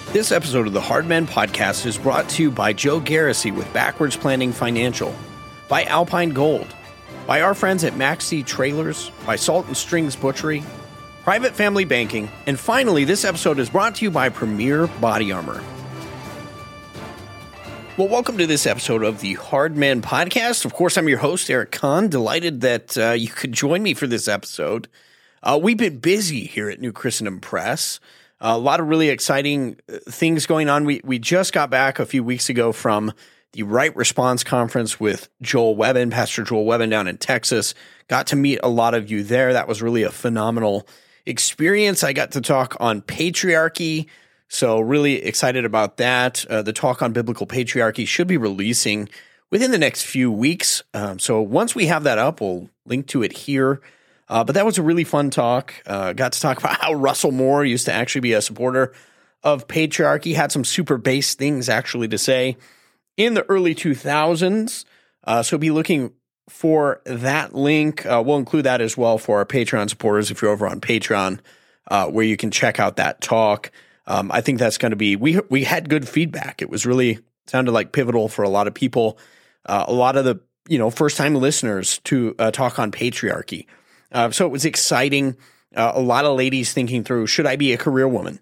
This episode of the Hard Men Podcast is brought to you by Joe Garrissey with Backwards Planning Financial, by Alpine Gold, by our friends at Maxi Trailers, by Salt and Strings Butchery, Private Family Banking, and finally, this episode is brought to you by Premier Body Armor. Well, welcome to this episode of the Hard Men Podcast. Of course, I'm your host, Eric Kahn. Delighted that you could join me for this episode. We've been busy here at New Christendom Press. A lot of really exciting things going on. We just got back a few weeks ago from the Right Response Conference with Joel Webbin, Pastor Joel Webbin down in Texas. Got to meet a lot of you there. That was really a phenomenal experience. I got to talk on patriarchy, so really excited about that. The talk on biblical patriarchy should be releasing within the next few weeks. So once we have that up, we'll link to it here. But that was a really fun talk. Got to talk about how Russell Moore used to actually be a supporter of patriarchy, had some super base things actually to say in the early 2000s. So be looking for that link. We'll include that as well for our Patreon supporters if you're over on Patreon, where you can check out that talk. I think that's going to be, we had good feedback. It was really sounded like pivotal for a lot of people, a lot of the, first time listeners to talk on patriarchy. So it was exciting. A lot of ladies thinking through, should I be a career woman?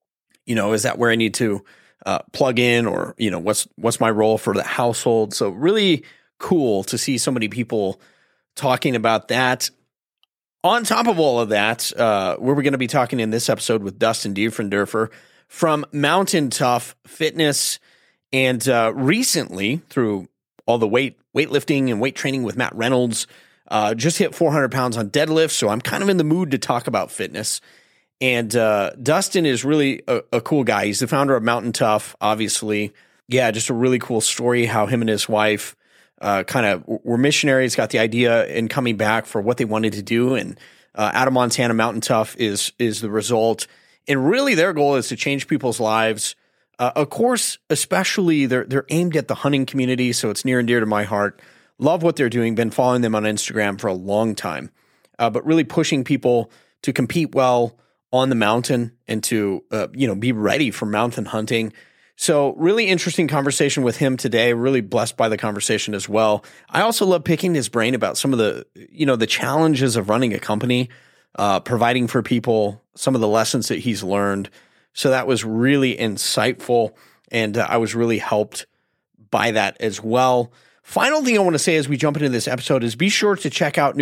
Is that where I need to plug in, or, what's my role for the household? So really cool to see so many people talking about that. On top of all of that, we're going to be talking in this episode with Dustin Diefenderfer from Mountain Tough Fitness. And recently, through all the weightlifting and weight training with Matt Reynolds, just hit 400 pounds on deadlift, so I'm kind of in the mood to talk about fitness. And Dustin is really a cool guy. He's the founder of Mountain Tough, obviously. Yeah, just a really cool story how him and his wife kind of were missionaries, got the idea in coming back for what they wanted to do. And out of Montana, Mountain Tough is the result. And really their goal is to change people's lives. Of course, especially they're aimed at the hunting community, so it's near and dear to my heart. Love what they're doing. Been following them on Instagram for a long time, but really pushing people to compete well on the mountain and to, be ready for mountain hunting. So really interesting conversation with him today. Really blessed by the conversation as well. I also love picking his brain about some of the, the challenges of running a company, providing for people, some of the lessons that he's learned. So that was really insightful. And I was really helped by that as well. Final thing I want to say as we jump into this episode is be sure to check out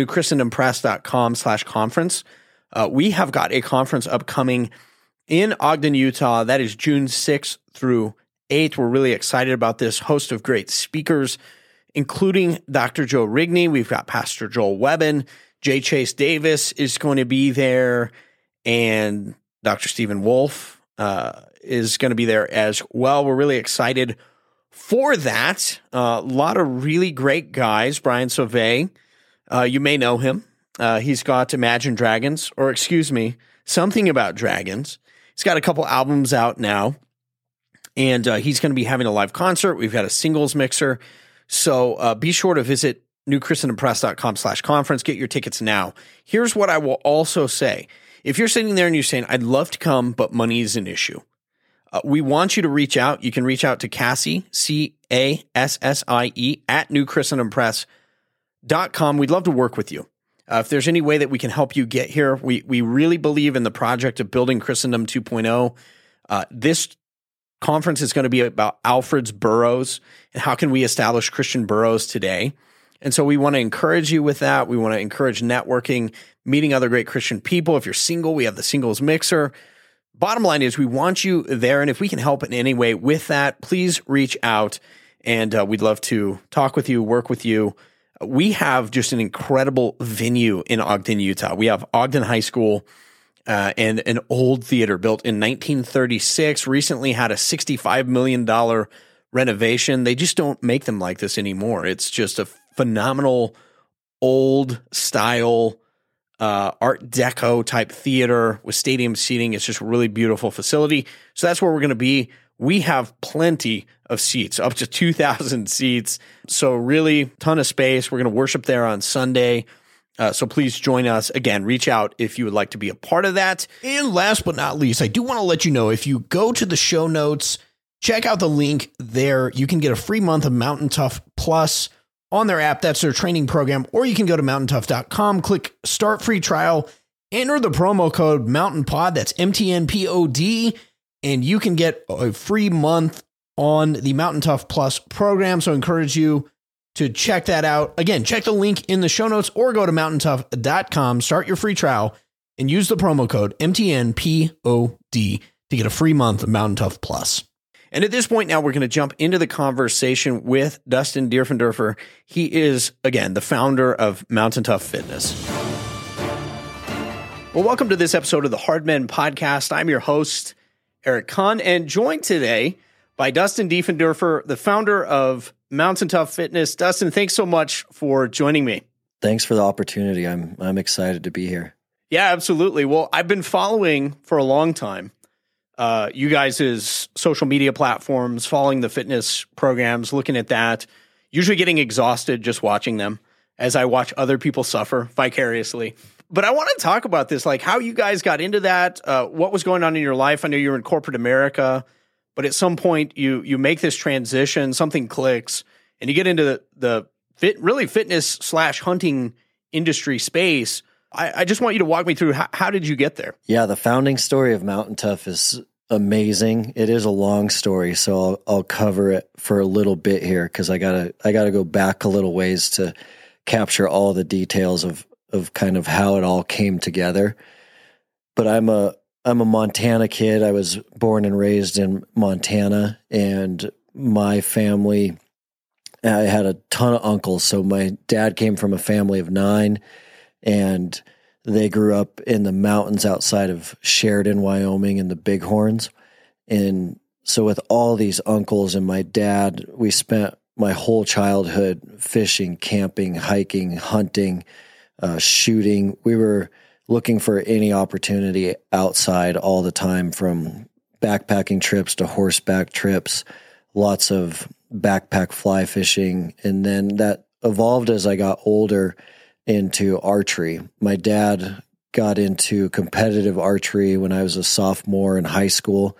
newchristendompress.com/conference. We have got a conference upcoming in Ogden, Utah. That is June 6th through 8th. We're really excited about this. Host of great speakers, including Dr. Joe Rigney. We've got Pastor Joel Webbin. J. Chase Davis is going to be there. And Dr. Stephen Wolf is going to be there as well. We're really excited for that. A lot of really great guys. Brian Sauvé, you may know him. He's got Imagine Dragons, or excuse me, Something About Dragons. He's got a couple albums out now, and he's going to be having a live concert. We've got a singles mixer. So be sure to visit newchristendompress.com/conference. Get your tickets now. Here's what I will also say. If you're sitting there and you're saying, I'd love to come, but money is an issue, we want you to reach out. You can reach out to Cassie, Cassie, at newchristendompress.com. We'd love to work with you. If there's any way that we can help you get here, we really believe in the project of building Christendom 2.0. This conference is going to be about Alfred's Burrows and how can we establish Christian boroughs today. And so we want to encourage you with that. We want to encourage networking, meeting other great Christian people. If you're single, we have the singles mixer. Bottom line is we want you there, and if we can help in any way with that, please reach out, and we'd love to talk with you, work with you. We have just an incredible venue in Ogden, Utah. We have Ogden High School and an old theater built in 1936, recently had a $65 million renovation. They just don't make them like this anymore. It's just a phenomenal old style Art Deco type theater with stadium seating. It's just a really beautiful facility. So that's where we're going to be. We have plenty of seats, up to 2,000 seats. So really ton of space. We're going to worship there on Sunday. So please join us. Again, reach out if you would like to be a part of that. And last but not least, I do want to let you know, if you go to the show notes, check out the link there. You can get a free month of Mountain Tough Plus on their app. That's their training program. Or you can go to mountaintough.com, click start free trial, enter the promo code MountainPod. That's MTNPOD. And you can get a free month on the Mountain Tough Plus program. So I encourage you to check that out. Again, check the link in the show notes or go to mountaintough.com, start your free trial, and use the promo code MTNPOD to get a free month of Mountain Tough Plus. And at this point now, we're going to jump into the conversation with Dustin Diefenderfer. He is, again, the founder of Mountain Tough Fitness. Well, welcome to this episode of the Hard Men Podcast. I'm your host, Eric Kahn, and joined today by Dustin Diefenderfer, the founder of Mountain Tough Fitness. Dustin, thanks so much for joining me. Thanks for the opportunity. I'm excited to be here. Yeah, absolutely. Well, I've been following for a long time you guys' social media platforms, following the fitness programs, looking at that, usually getting exhausted just watching them as I watch other people suffer vicariously. But I want to talk about this, like how you guys got into that, what was going on in your life. I know you were in corporate America, but at some point you make this transition, something clicks, and you get into the fitness / hunting industry space. I just want you to walk me through how did you get there? Yeah, the founding story of Mountain Tough is amazing. It is a long story, so I'll cover it for a little bit here because I gotta go back a little ways to capture all the details of kind of how it all came together. But I'm a Montana kid. I was born and raised in Montana, and my family, I had a ton of uncles. So my dad came from a family of 9, and they grew up in the mountains outside of Sheridan, Wyoming, and the Bighorns. And so with all these uncles and my dad, we spent my whole childhood fishing, camping, hiking, hunting, shooting. We were looking for any opportunity outside all the time, from backpacking trips to horseback trips, lots of backpack fly fishing. And then that evolved as I got older into archery. My dad got into competitive archery when I was a sophomore in high school,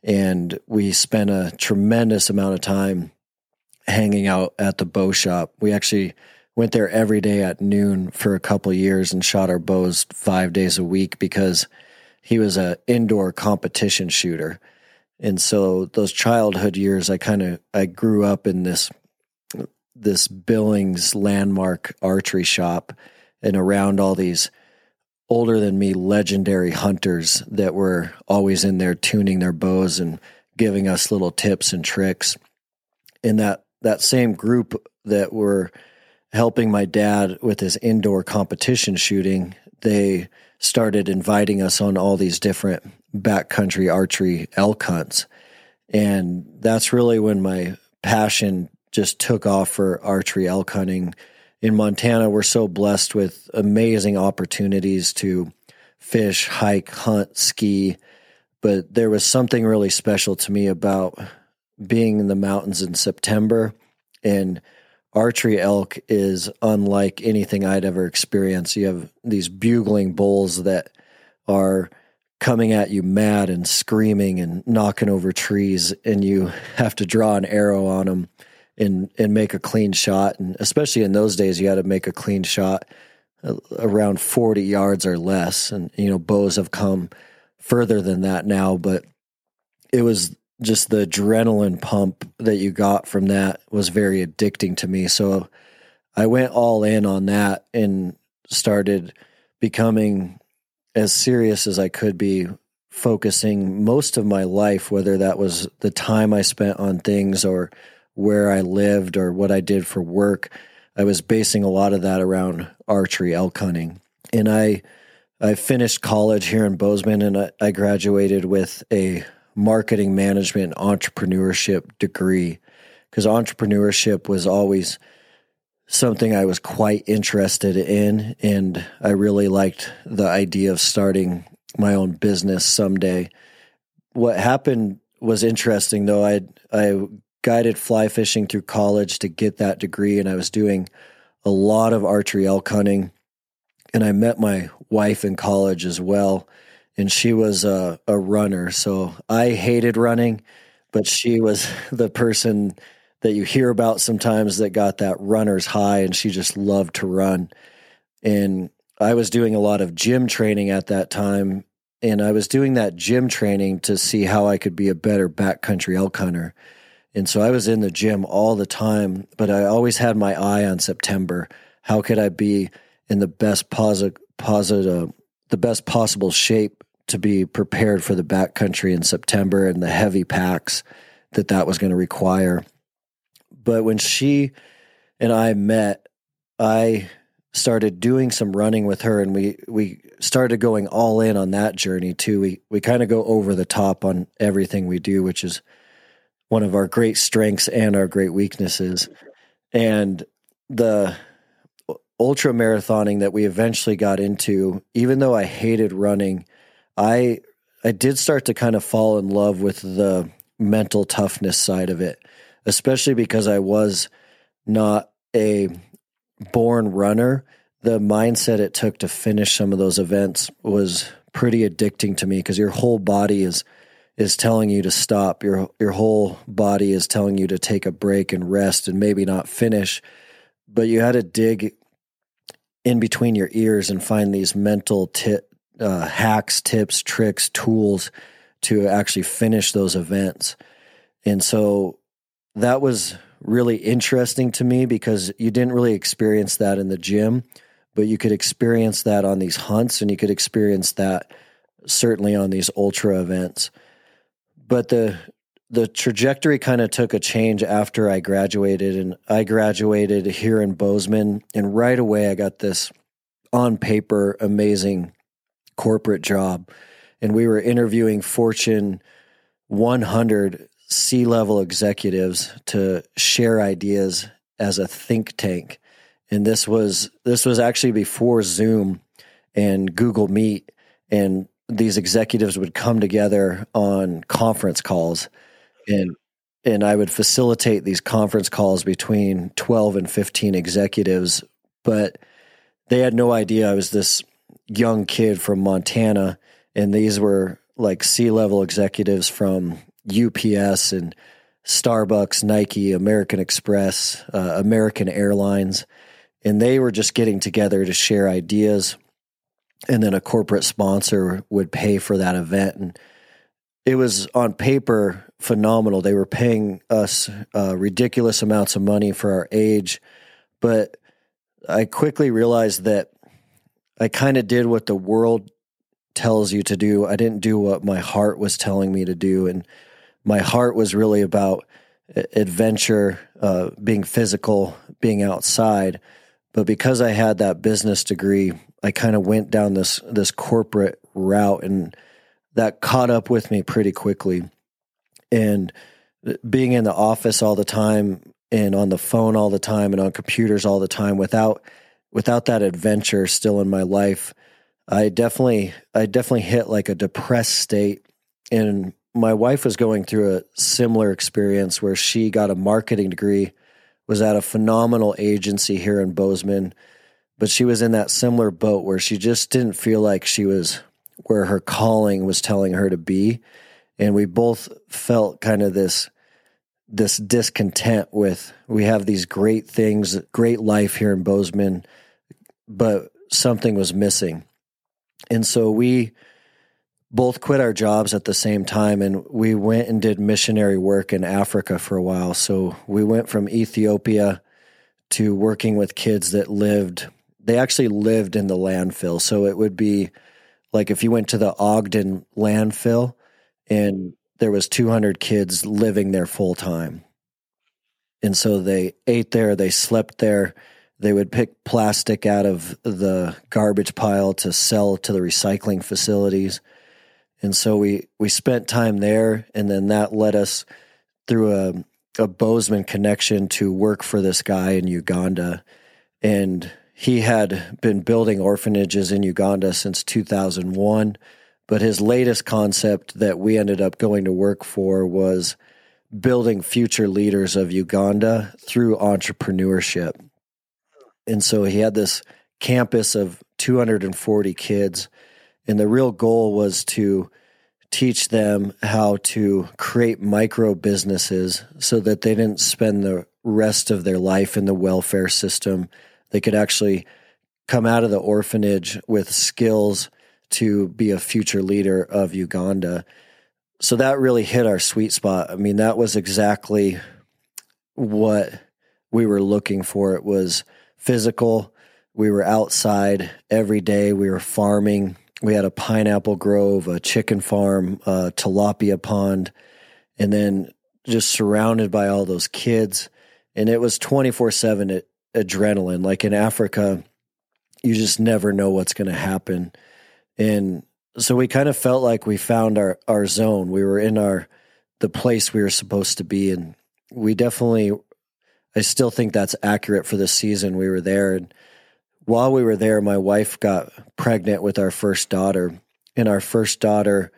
and we spent a tremendous amount of time hanging out at the bow shop. We actually went there every day at noon for a couple of years and shot our bows 5 days a week because he was an indoor competition shooter. And so those childhood years, I grew up in this Billings landmark archery shop and around all these older than me legendary hunters that were always in there tuning their bows and giving us little tips and tricks. And that same group that were helping my dad with his indoor competition shooting, they started inviting us on all these different backcountry archery elk hunts. And that's really when my passion just took off for archery elk hunting. In Montana, we're so blessed with amazing opportunities to fish, hike, hunt, ski. But there was something really special to me about being in the mountains in September. And archery elk is unlike anything I'd ever experienced. You have these bugling bulls that are coming at you mad and screaming and knocking over trees, and you have to draw an arrow on them and make a clean shot. And especially in those days, you had to make a clean shot around 40 yards or less. And, bows have come further than that now, but it was just the adrenaline pump that you got from that was very addicting to me. So I went all in on that and started becoming as serious as I could be, focusing most of my life, whether that was the time I spent on things or where I lived or what I did for work. I was basing a lot of that around archery elk hunting. And I finished college here in Bozeman, and I graduated with a marketing management entrepreneurship degree, because entrepreneurship was always something I was quite interested in, and I really liked the idea of starting my own business someday. What happened was interesting, though. I guided fly fishing through college to get that degree, and I was doing a lot of archery elk hunting. and I met my wife in college as well, and she was a runner. So I hated running, but she was the person that you hear about sometimes that got that runner's high, and she just loved to run. And I was doing a lot of gym training at that time, and I was doing that gym training to see how I could be a better backcountry elk hunter. And so I was in the gym all the time, but I always had my eye on September. How could I be in the best possible shape to be prepared for the backcountry in September and the heavy packs that was going to require? But when she and I met, I started doing some running with her, and we started going all in on that journey too. We kind of go over the top on everything we do, which is one of our great strengths and our great weaknesses. And the ultra marathoning that we eventually got into, even though I hated running, I did start to kind of fall in love with the mental toughness side of it, especially because I was not a born runner. The mindset it took to finish some of those events was pretty addicting to me, because your whole body is telling you to stop. Your whole body is telling you to take a break and rest and maybe not finish, but you had to dig in between your ears and find these mental hacks, tips, tricks, tools to actually finish those events. And so that was really interesting to me, because you didn't really experience that in the gym, but you could experience that on these hunts, and you could experience that certainly on these ultra events. But the trajectory kind of took a change after I graduated, and I graduated here in Bozeman, and right away I got this on paper amazing corporate job, and we were interviewing Fortune 100 C-level executives to share ideas as a think tank. And this was actually before Zoom and Google Meet, and these executives would come together on conference calls, and I would facilitate these conference calls between 12 and 15 executives, but they had no idea I was this young kid from Montana, and these were like C-level executives from UPS and Starbucks, Nike, American Express, American Airlines, and they were just getting together to share ideas, and then a corporate sponsor would pay for that event. And it was on paper phenomenal. They were paying us ridiculous amounts of money for our age, but I quickly realized that I kind of did what the world tells you to do. I didn't do what my heart was telling me to do, and my heart was really about adventure, being physical, being outside. But because I had that business degree, I kind of went down this corporate route, and that caught up with me pretty quickly. And being in the office all the time, and on the phone all the time, and on computers all the time, without that adventure still in my life, I definitely hit like a depressed state. And my wife was going through a similar experience where she got a marketing degree, was at a phenomenal agency here in Bozeman, but she was in that similar boat where she just didn't feel like she was where her calling was telling her to be. And we both felt kind of this discontent with, we have these great things, great life here in Bozeman, but something was missing. And so we both quit our jobs at the same time, and we went and did missionary work in Africa for a while. So we went from Ethiopia to working with kids that they actually lived in the landfill. So it would be like if you went to the Ogden landfill and there was 200 kids living there full time. And so they ate there, they slept there. They would pick plastic out of the garbage pile to sell to the recycling facilities. And so we spent time there, and then that led us through a Bozeman connection to work for this guy in Uganda. And he had been building orphanages in Uganda since 2001, but his latest concept that we ended up going to work for was building future leaders of Uganda through entrepreneurship. And so he had this campus of 240 kids. And the real goal was to teach them how to create micro businesses so that they didn't spend the rest of their life in the welfare system. They could actually come out of the orphanage with skills to be a future leader of Uganda. So that really hit our sweet spot. I mean, that was exactly what we were looking for. It was physical. We were outside every day. We were farming. We had a pineapple grove, a chicken farm, a tilapia pond, and then just surrounded by all those kids. And it was 24/7 adrenaline. Like in Africa, you just never know what's going to happen. And so we kind of felt like we found our zone. We were in the place we were supposed to be. And we definitely, I still think that's accurate for the season we were there. And while we were there, my wife got pregnant with our first daughter. And our first daughter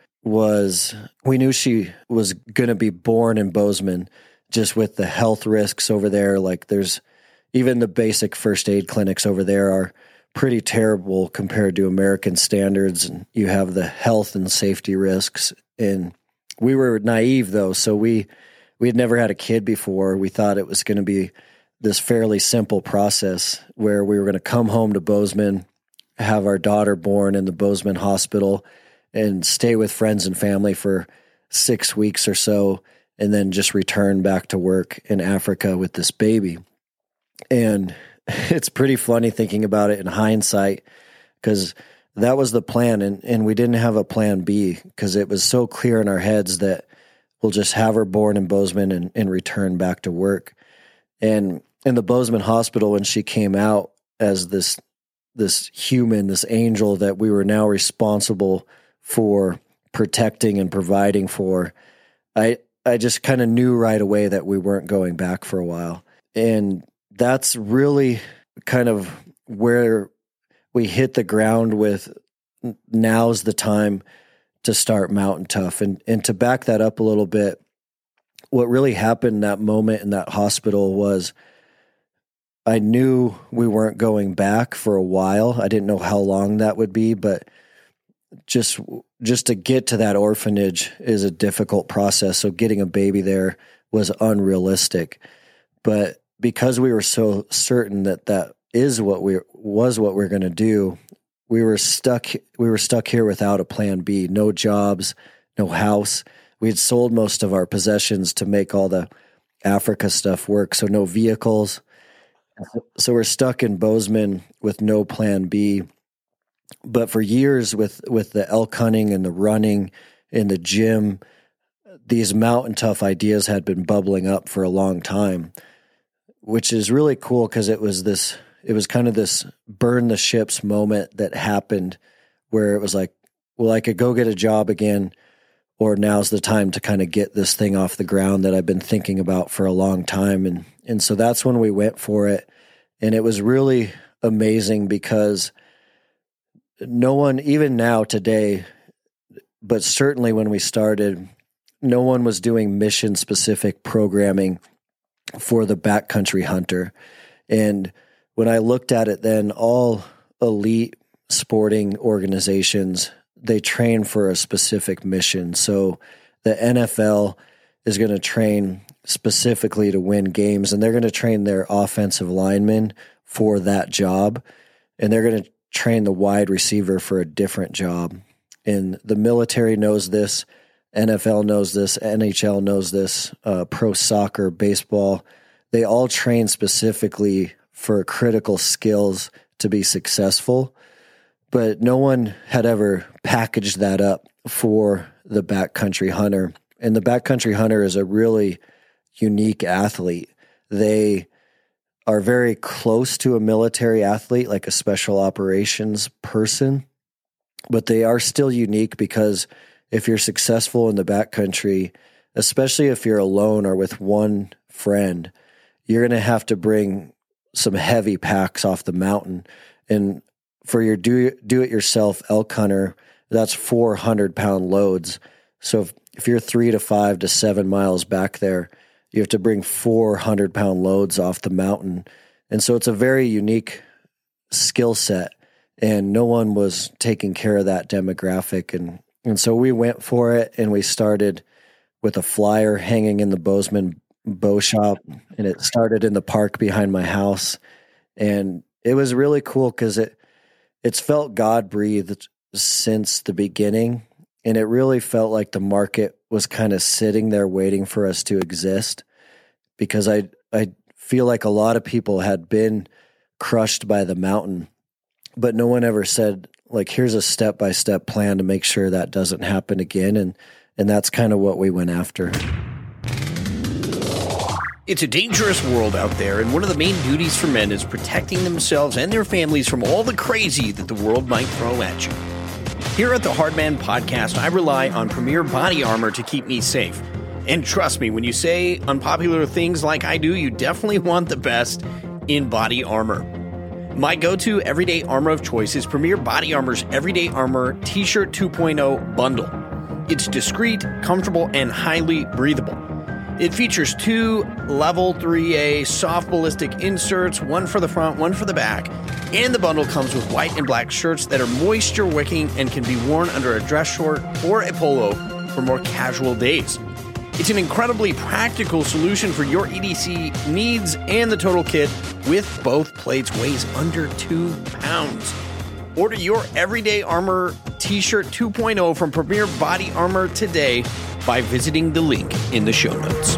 we knew she was going to be born in Bozeman, just with the health risks over there. Like there's even the basic first aid clinics over there are pretty terrible compared to American standards. And you have the health and safety risks. And we were naive though. So we had never had a kid before. We thought it was going to be this fairly simple process where we were going to come home to Bozeman, have our daughter born in the Bozeman hospital, and stay with friends and family for 6 weeks or so, and then just return back to work in Africa with this baby. And it's pretty funny thinking about it in hindsight, because that was the plan, and we didn't have a plan B, because it was so clear in our heads that we'll just have her born in Bozeman and return back to work. And in the Bozeman hospital, when she came out as this human, this angel that we were now responsible for protecting and providing for, I just kind of knew right away that we weren't going back for a while. And that's really kind of where we hit the ground with, now's the time to start Mountain Tough. And to back that up a little bit, what really happened that moment in that hospital was I knew we weren't going back for a while. I didn't know how long that would be, but just to get to that orphanage is a difficult process. So getting a baby there was unrealistic. But because we were so certain that is what we're going to do, we were stuck here without a plan B. No jobs, no house. We had sold most of our possessions to make all the Africa stuff work, so no vehicles. So we're stuck in Bozeman with no plan B. But for years with the elk hunting and the running and the gym, these Mountain Tough ideas had been bubbling up for a long time, which is really cool because it was kind of this burn the ships moment that happened where it was like, well, I could go get a job again, or now's the time to kind of get this thing off the ground that I've been thinking about for a long time. And so that's when we went for it. And it was really amazing because no one, even now today, but certainly when we started, no one was doing mission-specific programming for the backcountry hunter. And when I looked at it then, all elite sporting organizations, they train for a specific mission. So the NFL is going to train specifically to win games, and they're going to train their offensive linemen for that job, and they're going to train the wide receiver for a different job. And the military knows this, NFL knows this, NHL knows this, pro soccer, baseball. They all train specifically for critical skills to be successful, but no one had ever packaged that up for the backcountry hunter. And the backcountry hunter is a really unique athlete. They are very close to a military athlete, like a special operations person, but they are still unique because if you're successful in the backcountry, especially if you're alone or with one friend, you're going to have to bring some heavy packs off the mountain. And for your do-it-yourself elk hunter, that's 400-pound loads. So if you're 3 to 5 to 7 miles back there, you have to bring 400-pound loads off the mountain. And so it's a very unique skill set. and no one was taking care of that demographic. And so we went for it, and we started with a flyer hanging in the Bozeman Bow Shop, and it started in the park behind my house. And it was really cool because it's felt God-breathed since the beginning, and it really felt like the market was kind of sitting there waiting for us to exist, because I feel like a lot of people had been crushed by the mountain, but no one ever said, like, here's a step-by-step plan to make sure that doesn't happen again. And that's kind of what we went after. It's a dangerous world out there, and one of the main duties for men is protecting themselves and their families from all the crazy that the world might throw at you. Here at the Hardman Podcast, I rely on Premier Body Armor to keep me safe. And trust me, when you say unpopular things like I do, you definitely want the best in body armor. My go-to everyday armor of choice is Premier Body Armor's Everyday Armor T-Shirt 2.0 bundle. It's discreet, comfortable, and highly breathable. It features 2 level 3A soft ballistic inserts, one for the front, one for the back, and the bundle comes with white and black shirts that are moisture wicking and can be worn under a dress short or a polo for more casual days. It's an incredibly practical solution for your EDC needs, and the total kit with both plates weighs under 2 pounds. Order your Everyday Armor T-Shirt 2.0 from Premier Body Armor today by visiting the link in the show notes.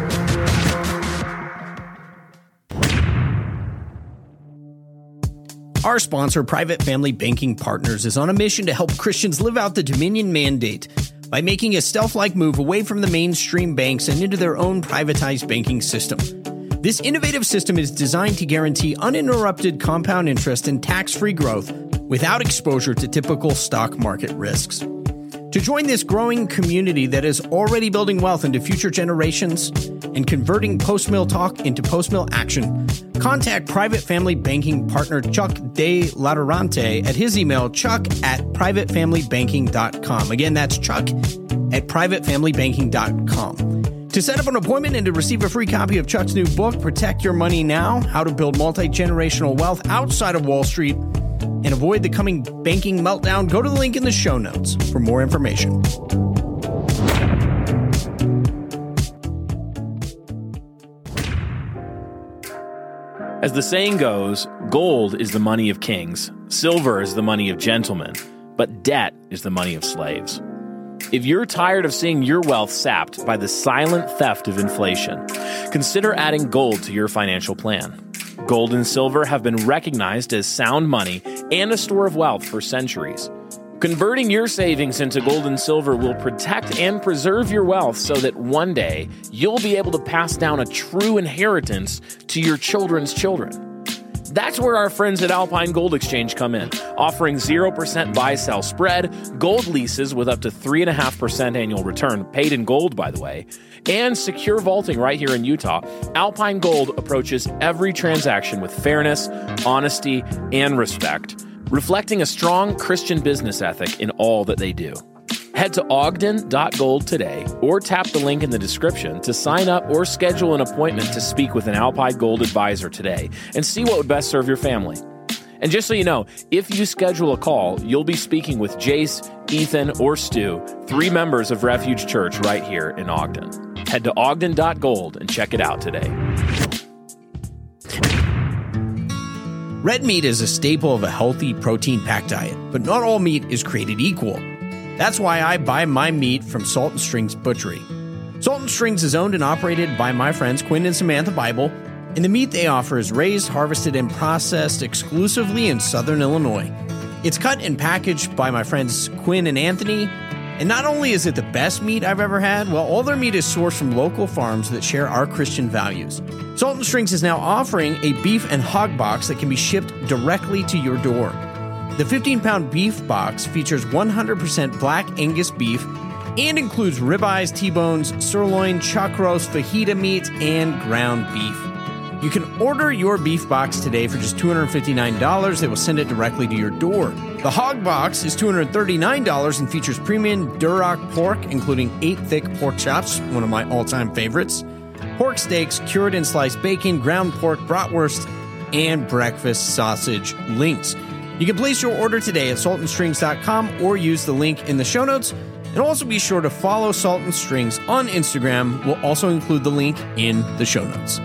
Our sponsor, Private Family Banking Partners, is on a mission to help Christians live out the Dominion Mandate by making a stealth-like move away from the mainstream banks and into their own privatized banking system. This innovative system is designed to guarantee uninterrupted compound interest and tax-free growth without exposure to typical stock market risks. To join this growing community that is already building wealth into future generations and converting post-mill talk into post-mill action, contact Private Family Banking Partner Chuck De Laterante at his email, chuck@privatefamilybanking.com. Again, that's chuck@privatefamilybanking.com. To set up an appointment and to receive a free copy of Chuck's new book, Protect Your Money Now, How to Build Multi-Generational Wealth Outside of Wall Street and Avoid the Coming Banking Meltdown, go to the link in the show notes for more information. As the saying goes, gold is the money of kings, silver is the money of gentlemen, but debt is the money of slaves. If you're tired of seeing your wealth sapped by the silent theft of inflation, consider adding gold to your financial plan. Gold and silver have been recognized as sound money and a store of wealth for centuries. Converting your savings into gold and silver will protect and preserve your wealth so that one day you'll be able to pass down a true inheritance to your children's children. That's where our friends at Alpine Gold Exchange come in, offering 0% buy-sell spread, gold leases with up to 3.5% annual return, paid in gold, by the way, and secure vaulting right here in Utah. Alpine Gold approaches every transaction with fairness, honesty, and respect, reflecting a strong Christian business ethic in all that they do. Head to ogden.gold today or tap the link in the description to sign up or schedule an appointment to speak with an Alpine Gold advisor today and see what would best serve your family. And just so you know, if you schedule a call, you'll be speaking with Jace, Ethan, or Stu, 3 members of Refuge Church right here in Ogden. Head to ogden.gold and check it out today. Red meat is a staple of a healthy, protein-packed diet, but not all meat is created equal. That's why I buy my meat from Salt & Strings Butchery. Salt & Strings is owned and operated by my friends Quinn and Samantha Bible, and the meat they offer is raised, harvested, and processed exclusively in Southern Illinois. It's cut and packaged by my friends Quinn and Anthony, and not only is it the best meat I've ever had, well, all their meat is sourced from local farms that share our Christian values. Salt & Strings is now offering a beef and hog box that can be shipped directly to your door. The 15-pound beef box features 100% Black Angus beef and includes ribeyes, T-bones, sirloin, chuck roast, fajita meats, and ground beef. You can order your beef box today for just $259. They will send it directly to your door. The hog box is $239 and features premium Duroc pork, including 8 thick pork chops, one of my all-time favorites, pork steaks, cured and sliced bacon, ground pork, bratwurst, and breakfast sausage links. You can place your order today at saltandstrings.com or use the link in the show notes. And also be sure to follow Salt and Strings on Instagram. We'll also include the link in the show notes.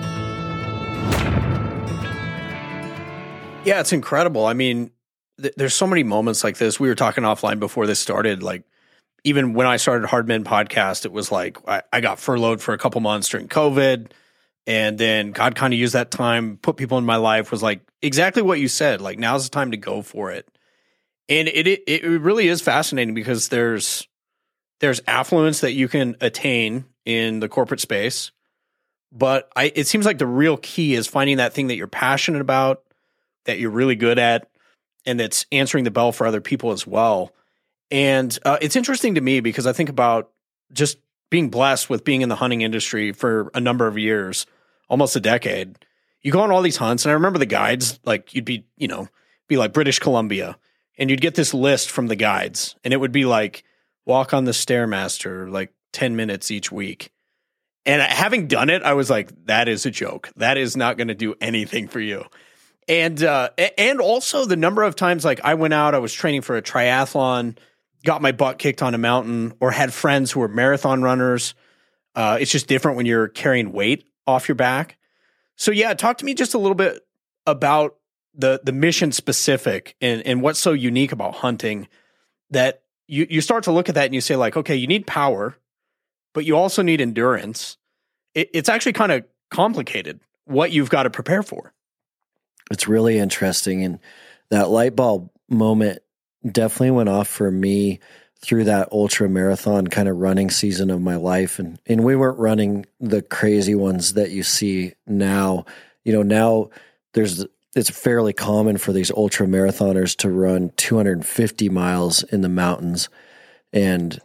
Yeah, it's incredible. I mean, there's so many moments like this. We were talking offline before this started. Like, even when I started Hard Men Podcast, it was like I got furloughed for a couple months during COVID. And then God kind of used that time, put people in my life, was like exactly what you said. Like, now's the time to go for it. And it really is fascinating because there's affluence that you can attain in the corporate space. But it seems like the real key is finding that thing that you're passionate about, that you're really good at, and that's answering the bell for other people as well. And it's interesting to me because I think about just being blessed with being in the hunting industry for a number of years, almost a decade. You go on all these hunts, and I remember the guides, like you'd be like British Columbia, and you'd get this list from the guides, and it would be like, walk on the Stairmaster, like 10 minutes each week. And having done it, I was like, that is a joke. That is not going to do anything for you. And also the number of times, like I went out, I was training for a triathlon, got my butt kicked on a mountain, or had friends who were marathon runners. It's just different when you're carrying weight off your back. So yeah, talk to me just a little bit about the mission specific and what's so unique about hunting that you start to look at that and you say like, okay, you need power, but you also need endurance. It's actually kind of complicated what you've got to prepare for. It's really interesting. And that light bulb moment definitely went off for me through that ultra marathon kind of running season of my life. And we weren't running the crazy ones that you see now. Now it's fairly common for these ultra marathoners to run 250 miles in the mountains. And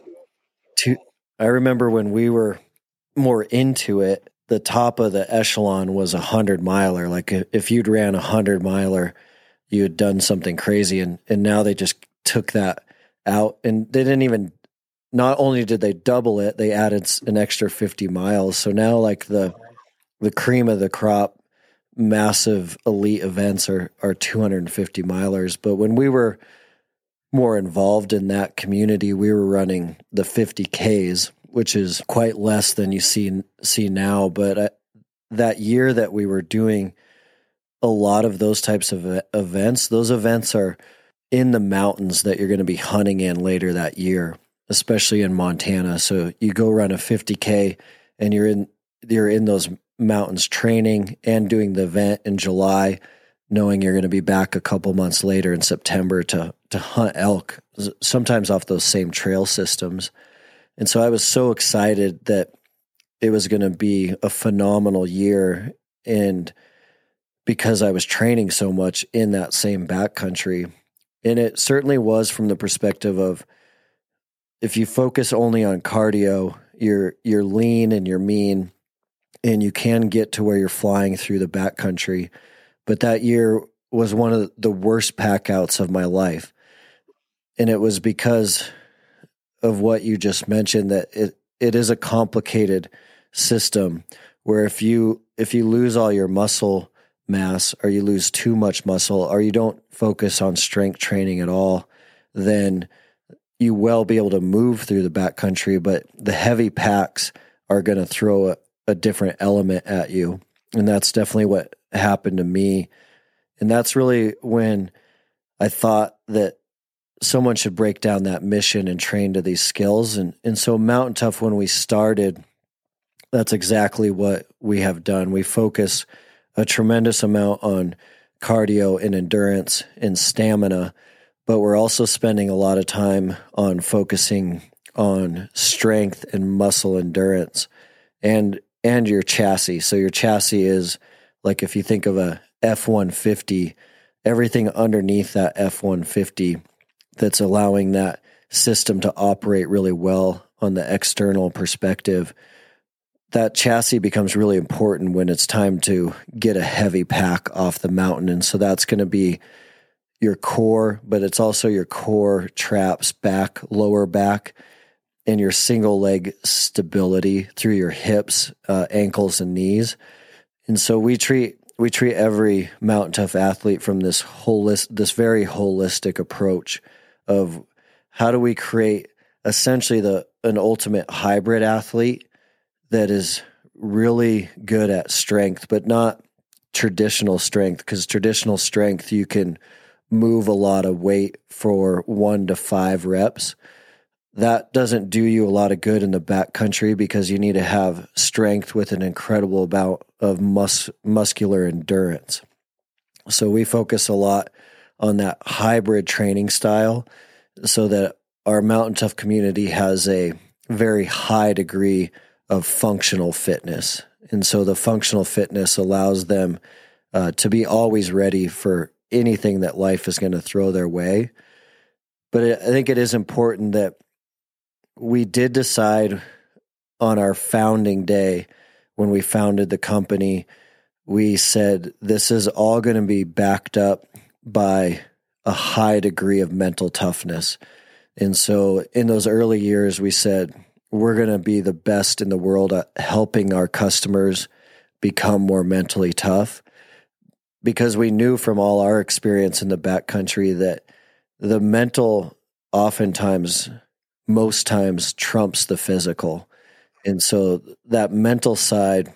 I remember when we were more into it, the top of the echelon was 100-miler. Like if you'd ran 100-miler, you had done something crazy. And now they just took that out, and they didn't even, not only did they double it, they added an extra 50 miles. So now like the cream of the crop, massive elite events are 250 milers. But when we were more involved in that community, we were running the 50Ks, which is quite less than you see now. But that year that we were doing a lot of those types of events, those events are in the mountains that you're going to be hunting in later that year, especially in Montana. So you go run a 50K and you're in those mountains training and doing the event in July, knowing you're going to be back a couple months later in September to hunt elk, sometimes off those same trail systems. And so I was so excited that it was going to be a phenomenal year. And because I was training so much in that same backcountry, and it certainly was from the perspective of, if you focus only on cardio, you're lean and you're mean, and you can get to where you're flying through the backcountry. But that year was one of the worst pack outs of my life. And it was because of what you just mentioned, that it is a complicated system where if you lose all your muscle mass, or you lose too much muscle, or you don't focus on strength training at all, then you will be able to move through the backcountry, but the heavy packs are going to throw a different element at you. And that's definitely what happened to me. And that's really when I thought that someone should break down that mission and train to these skills. And so Mountain Tough, when we started, that's exactly what we have done. We focus a tremendous amount on cardio and endurance and stamina, but we're also spending a lot of time on focusing on strength and muscle endurance and your chassis. So your chassis is like, if you think of a F-150, everything underneath that F-150 that's allowing that system to operate really well on the external perspective, that chassis becomes really important when it's time to get a heavy pack off the mountain. And so that's going to be your core, but it's also your core, traps, back, lower back, and your single leg stability through your hips, ankles, and knees. And so we treat we treat every Mountain Tough athlete from this very holistic approach of how do we create essentially an ultimate hybrid athlete that is really good at strength, but not traditional strength, because traditional strength, you can move a lot of weight for 1 to 5 reps. That doesn't do you a lot of good in the backcountry because you need to have strength with an incredible amount of muscular endurance. So we focus a lot on that hybrid training style so that our Mountain Tough community has a very high degree of functional fitness. And so the functional fitness allows them to be always ready for anything that life is going to throw their way. But I think it is important that we did decide on our founding day when we founded the company, we said this is all going to be backed up by a high degree of mental toughness. And so in those early years, we said, we're going to be the best in the world at helping our customers become more mentally tough, because we knew from all our experience in the backcountry that the mental oftentimes, most times, trumps the physical. And so that mental side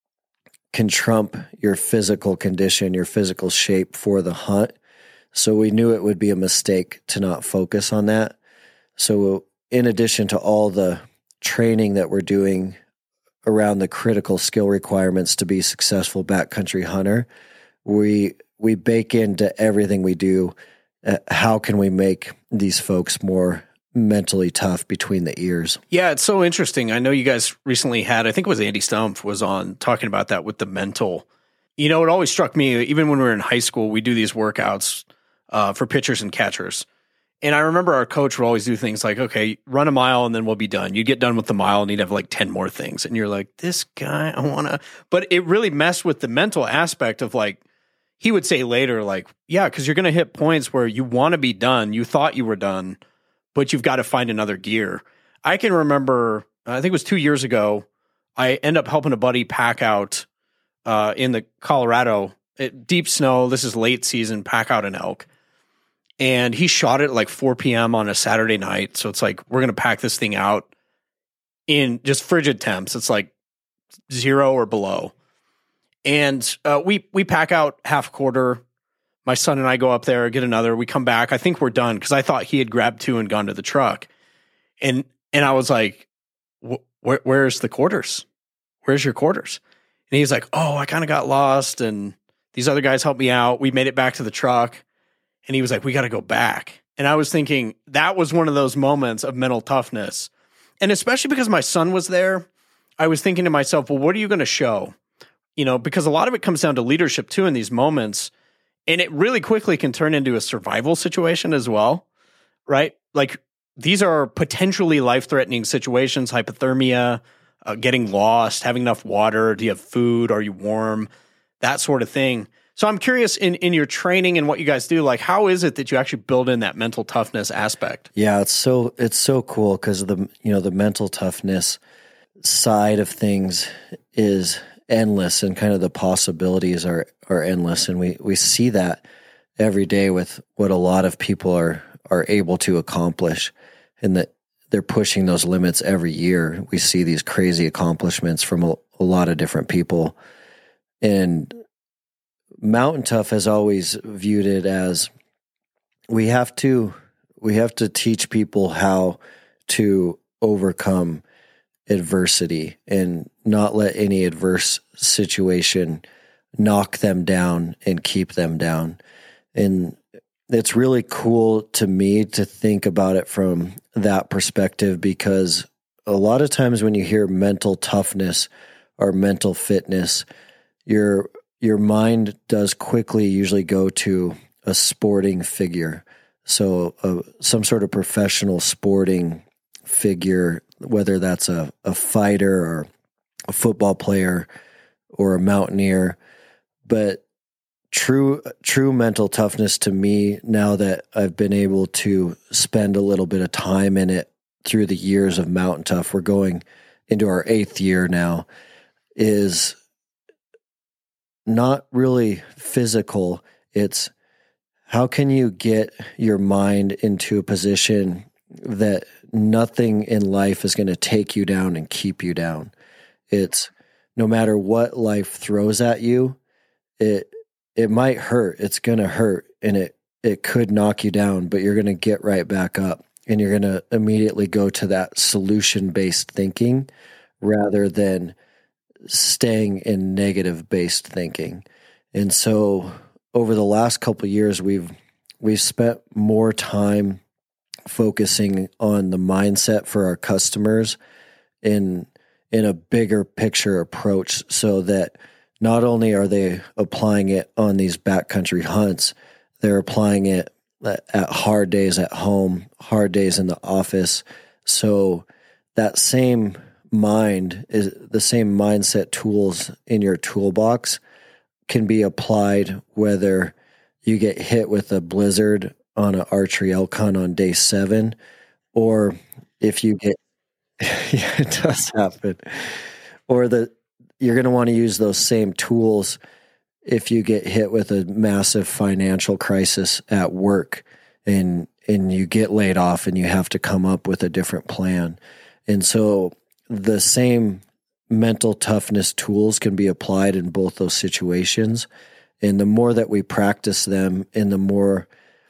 can trump your physical condition, your physical shape for the hunt. So we knew it would be a mistake to not focus on that. So in addition to all the training that we're doing around the critical skill requirements to be a successful backcountry hunter, we bake into everything we do, how can we make these folks more mentally tough between the ears. Yeah, it's so interesting. I know you guys recently had, I think it was Andy Stumpf was on talking about that with the mental. You know, it always struck me, even when we were in high school, we do these workouts for pitchers and catchers. And I remember our coach would always do things like, okay, run a mile and then we'll be done. You get done with the mile and you'd have like 10 more things. And you're like, this guy, I want to, but it really messed with the mental aspect of like, he would say later, like, yeah, because you're going to hit points where you want to be done. You thought you were done, but you've got to find another gear. I can remember, I think it was 2 years ago, I end up helping a buddy pack out in the Colorado, deep snow. This is late season, pack out an elk. And he shot it at like 4 p.m. on a Saturday night. So it's like, we're going to pack this thing out in just frigid temps. It's like 0 or below. And we pack out half a quarter. My son and I go up there, get another. We come back. I think we're done because I thought he had grabbed 2 and gone to the truck. And I was like, where's the quarters? Where's your quarters? And he's like, oh, I kind of got lost. And these other guys helped me out. We made it back to the truck. And he was like, we got to go back. And I was thinking that was one of those moments of mental toughness. And especially because my son was there, I was thinking to myself, well, what are you going to show? You know, because a lot of it comes down to leadership too in these moments. And it really quickly can turn into a survival situation as well, right? Like these are potentially life-threatening situations, hypothermia, getting lost, having enough water, do you have food, are you warm, that sort of thing. So I'm curious in your training and what you guys do, like how is it that you actually build in that mental toughness aspect? Yeah, it's so cool because the mental toughness side of things is endless, and kind of the possibilities are endless, and we see that every day with what a lot of people are able to accomplish, and that they're pushing those limits every year. We see these crazy accomplishments from a lot of different people, and Mountain Tough has always viewed it as we have to teach people how to overcome adversity and not let any adverse situation knock them down and keep them down. And it's really cool to me to think about it from that perspective, because a lot of times when you hear mental toughness or mental fitness, your mind does quickly usually go to a sporting figure. So some sort of professional sporting figure, whether that's a fighter or a football player or a mountaineer. But true mental toughness to me, now that I've been able to spend a little bit of time in it through the years of Mountain Tough, we're going into our 8th year now, is not really physical. It's how can you get your mind into a position that nothing in life is going to take you down and keep you down. It's no matter what life throws at you, it might hurt. It's going to hurt, and it could knock you down, but you're going to get right back up, and you're going to immediately go to that solution-based thinking rather than staying in negative-based thinking. And so over the last couple of years, we've spent more time focusing on the mindset for our customers in a bigger picture approach, so that not only are they applying it on these backcountry hunts, they're applying it at hard days at home, hard days in the office. So that same mind is the same mindset tools in your toolbox can be applied whether you get hit with a blizzard on an archery elk hunt on day 7, or if you get, yeah, it does happen, or you're going to want to use those same tools if you get hit with a massive financial crisis at work and you get laid off and you have to come up with a different plan. And so the same mental toughness tools can be applied in both those situations. And the more that we practice them and the more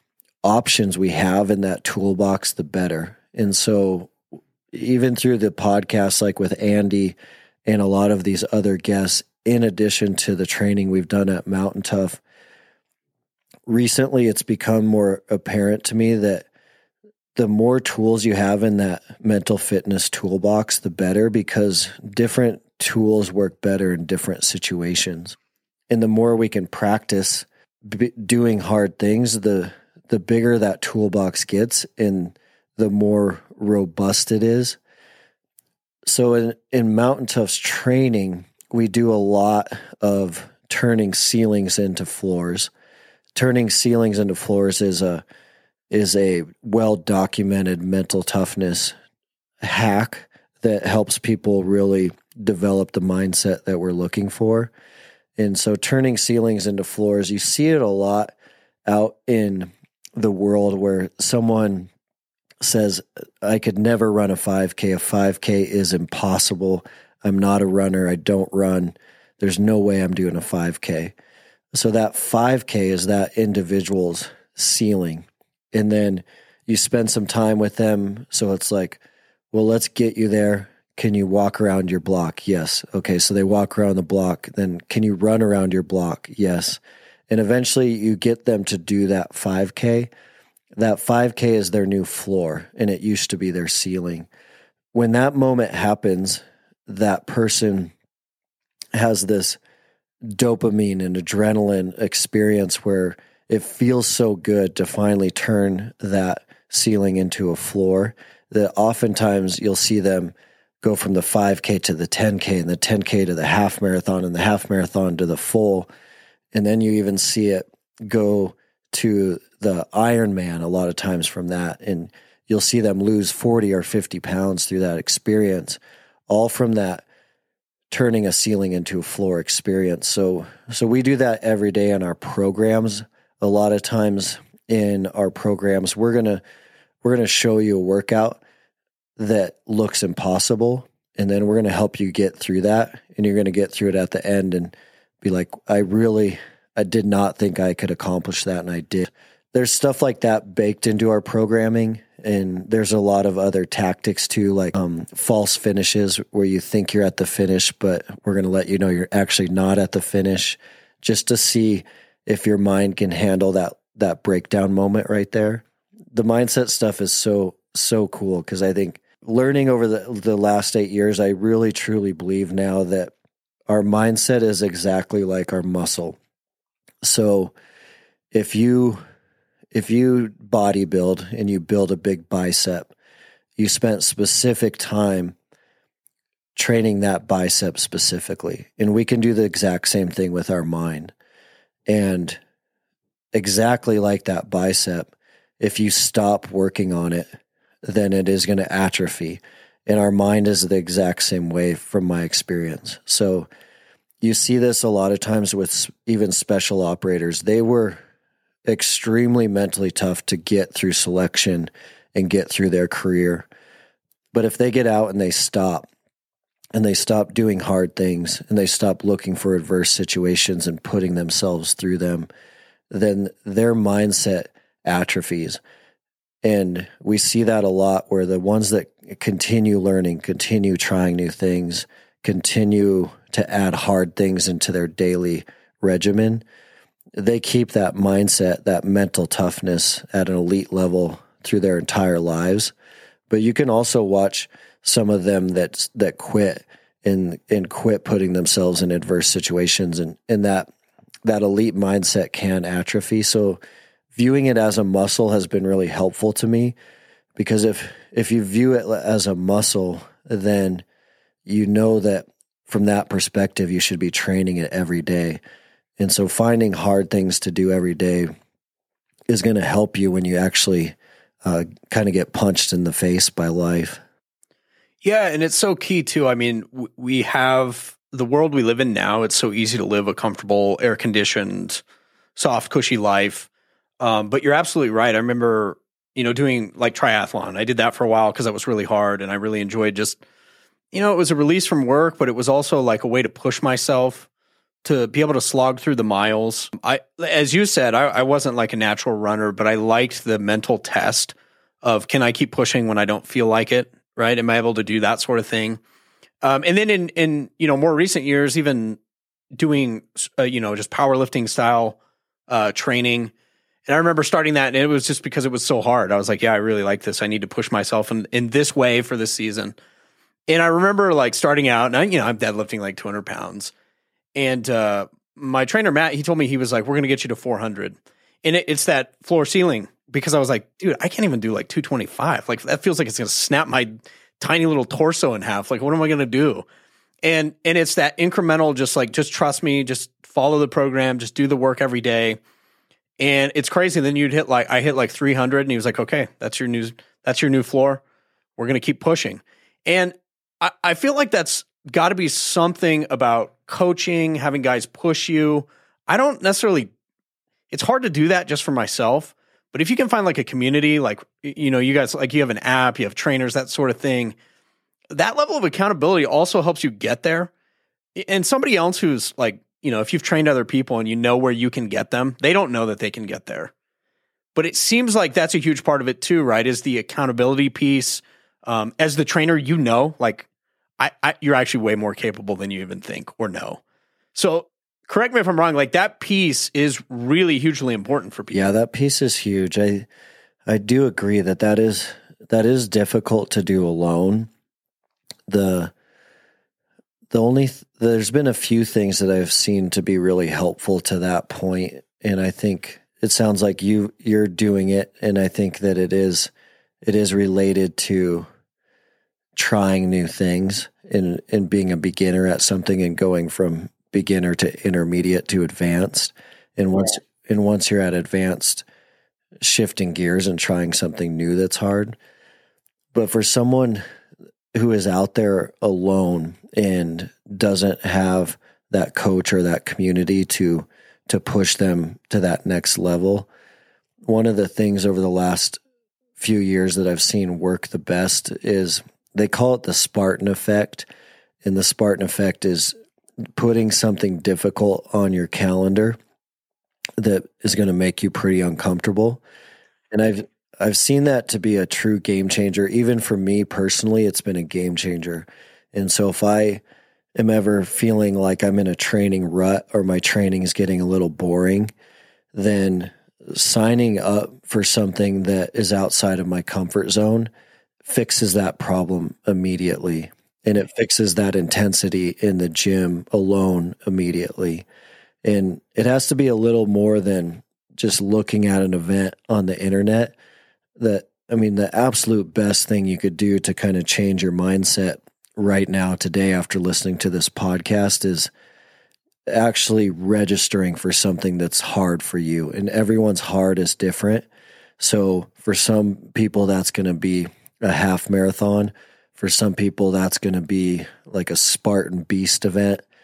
options we have in that toolbox, the better. And so even through the podcast, like with Andy and a lot of these other guests, in addition to the training we've done at Mountain Tough, recently it's become more apparent to me that the more tools you have in that mental fitness toolbox, the better, because different tools work better in different situations. And the more we can practice doing hard things, the bigger that toolbox gets and the more robust it is. So in Mountain Tough's training, we do a lot of turning ceilings into floors. Turning ceilings into floors is a well-documented mental toughness hack that helps people really develop the mindset that we're looking for. And so turning ceilings into floors, you see it a lot out in the world where someone says, I could never run a 5K. A 5K is impossible. I'm not a runner. I don't run. There's no way I'm doing a 5K. So that 5K is that individual's ceiling. And then you spend some time with them. So it's like, well, let's get you there. Can you walk around your block? Yes. Okay. So they walk around the block. Then can you run around your block? Yes. And eventually you get them to do that 5K. That 5K is their new floor, and it used to be their ceiling. When that moment happens, that person has this dopamine and adrenaline experience where it feels so good to finally turn that ceiling into a floor that oftentimes you'll see them go from the 5K to the 10K and the 10K to the half marathon and the half marathon to the full. And then you even see it go to the Ironman a lot of times from that. And you'll see them lose 40 or 50 pounds through that experience, all from that turning a ceiling into a floor experience. So we do that every day in our programs. A lot of times in our programs, we're going to show you a workout that looks impossible, and then we're going to help you get through that, and you're going to get through it at the end and be like, I did not think I could accomplish that, and I did. There's stuff like that baked into our programming, and there's a lot of other tactics too, like false finishes where you think you're at the finish, but we're going to let you know you're actually not at the finish, just to see if your mind can handle that breakdown moment right there. The mindset stuff is so cool, because I think learning over the last 8 years, I really truly believe now that our mindset is exactly like our muscle. So if you bodybuild and you build a big bicep, you spent specific time training that bicep specifically. And we can do the exact same thing with our mind. And exactly like that bicep, if you stop working on it, then it is going to atrophy. And our mind is the exact same way from my experience. So you see this a lot of times with even special operators. They were extremely mentally tough to get through selection and get through their career. But if they get out and they stop doing hard things and they stop looking for adverse situations and putting themselves through them, then their mindset atrophies. And we see that a lot where the ones that continue learning, continue trying new things, continue to add hard things into their daily regimen, they keep that mindset, that mental toughness at an elite level through their entire lives. But you can also watch some of them that quit and quit putting themselves in adverse situations, and that elite mindset can atrophy. So viewing it as a muscle has been really helpful to me, because if you view it as a muscle, then you know that from that perspective, you should be training it every day. And so finding hard things to do every day is going to help you when you actually kind of get punched in the face by life. Yeah, and it's so key too. I mean, we have the world we live in now. It's so easy to live a comfortable, air-conditioned, soft, cushy life. But you're absolutely right. I remember, doing like triathlon. I did that for a while because that was really hard, and I really enjoyed just, it was a release from work, but it was also like a way to push myself to be able to slog through the miles. As you said, I wasn't like a natural runner, but I liked the mental test of, can I keep pushing when I don't feel like it? Right? Am I able to do that sort of thing? And then in more recent years, even doing just powerlifting style training. And I remember starting that, and it was just because it was so hard. I was like, yeah, I really like this. I need to push myself in this way for this season. And I remember like starting out, and I'm deadlifting like 200 pounds. And my trainer, Matt, he told me, he was like, we're going to get you to 400. And it's that floor ceiling, because I was like, dude, I can't even do like 225. Like, that feels like it's going to snap my tiny little torso in half. Like, what am I going to do? And it's that incremental, just trust me, just follow the program, just do the work every day. And it's crazy. Then I hit like 300, and he was like, okay, that's your new floor. We're going to keep pushing. And I feel like that's got to be something about coaching, having guys push you. I don't necessarily, it's hard to do that just for myself, but if you can find like a community, like, you guys, like you have an app, you have trainers, that sort of thing, that level of accountability also helps you get there. And somebody else who's like, if you've trained other people and you know where you can get them, they don't know that they can get there. But it seems like that's a huge part of it too, right? Is the accountability piece. As the trainer, like you're actually way more capable than you even think or know. So correct me if I'm wrong, like that piece is really hugely important for people. Yeah, that piece is huge. I do agree that is difficult to do alone. There's been a few things that I've seen to be really helpful to that point, and I think it sounds like you're doing it, and I think that it is related to trying new things and being a beginner at something and going from beginner to intermediate to advanced. And once you're at advanced, shifting gears and trying something new that's hard. But for someone who is out there alone and doesn't have that coach or that community to push them to that next level, one of the things over the last few years that I've seen work the best is, they call it the Spartan effect. And the Spartan effect is putting something difficult on your calendar that is going to make you pretty uncomfortable. And I've seen that to be a true game changer. Even for me personally, it's been a game changer. And so if I am ever feeling like I'm in a training rut or my training is getting a little boring, then signing up for something that is outside of my comfort zone fixes that problem immediately. And it fixes that intensity in the gym alone immediately. And it has to be a little more than just looking at an event on the internet. The absolute best thing you could do to kind of change your mindset right now, today, after listening to this podcast, is actually registering for something that's hard for you. And everyone's hard is different. So for some people, that's going to be a half marathon. For some people, that's going to be like a Spartan Beast event.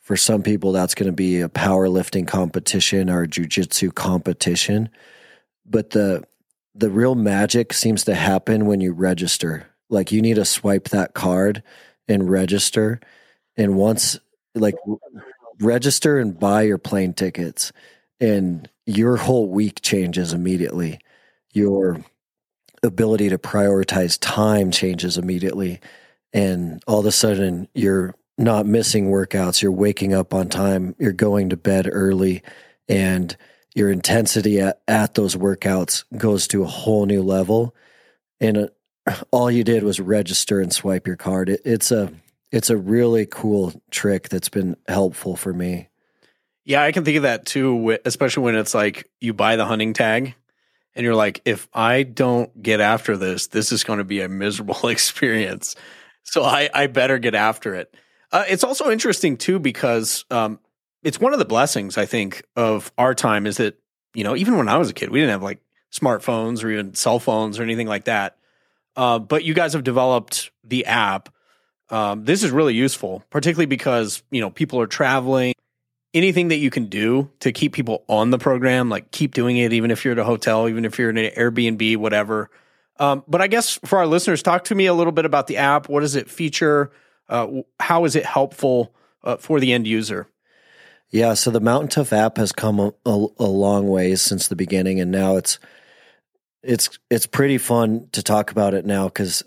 For some people, that's going to be a powerlifting competition or a jiu-jitsu competition. But the real magic seems to happen when you register. Like, you need to swipe that card and register. And once, like, register and buy your plane tickets, and your whole week changes immediately. Your ability to prioritize time changes immediately. And all of a sudden, you're not missing workouts. You're waking up on time. You're going to bed early. And your intensity at those workouts goes to a whole new level. And all you did was register and swipe your card. It's a really cool trick that's been helpful for me. Yeah, I can think of that too, especially when it's like you buy the hunting tag and you're like, if I don't get after this, this is going to be a miserable experience. So I better get after it. It's also interesting too, because it's one of the blessings, I think, of our time is that, even when I was a kid, we didn't have like smartphones or even cell phones or anything like that. But you guys have developed the app. This is really useful, particularly because, people are traveling. Anything that you can do to keep people on the program, like keep doing it, even if you're at a hotel, even if you're in an Airbnb, whatever. But I guess for our listeners, talk to me a little bit about the app. What does it feature? How is it helpful for the end user? Yeah, so the Mountain Tough app has come a long ways since the beginning, and now it's pretty fun to talk about it now, because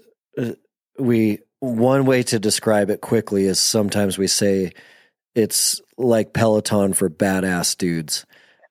one way to describe it quickly is sometimes we say it's like Peloton for badass dudes.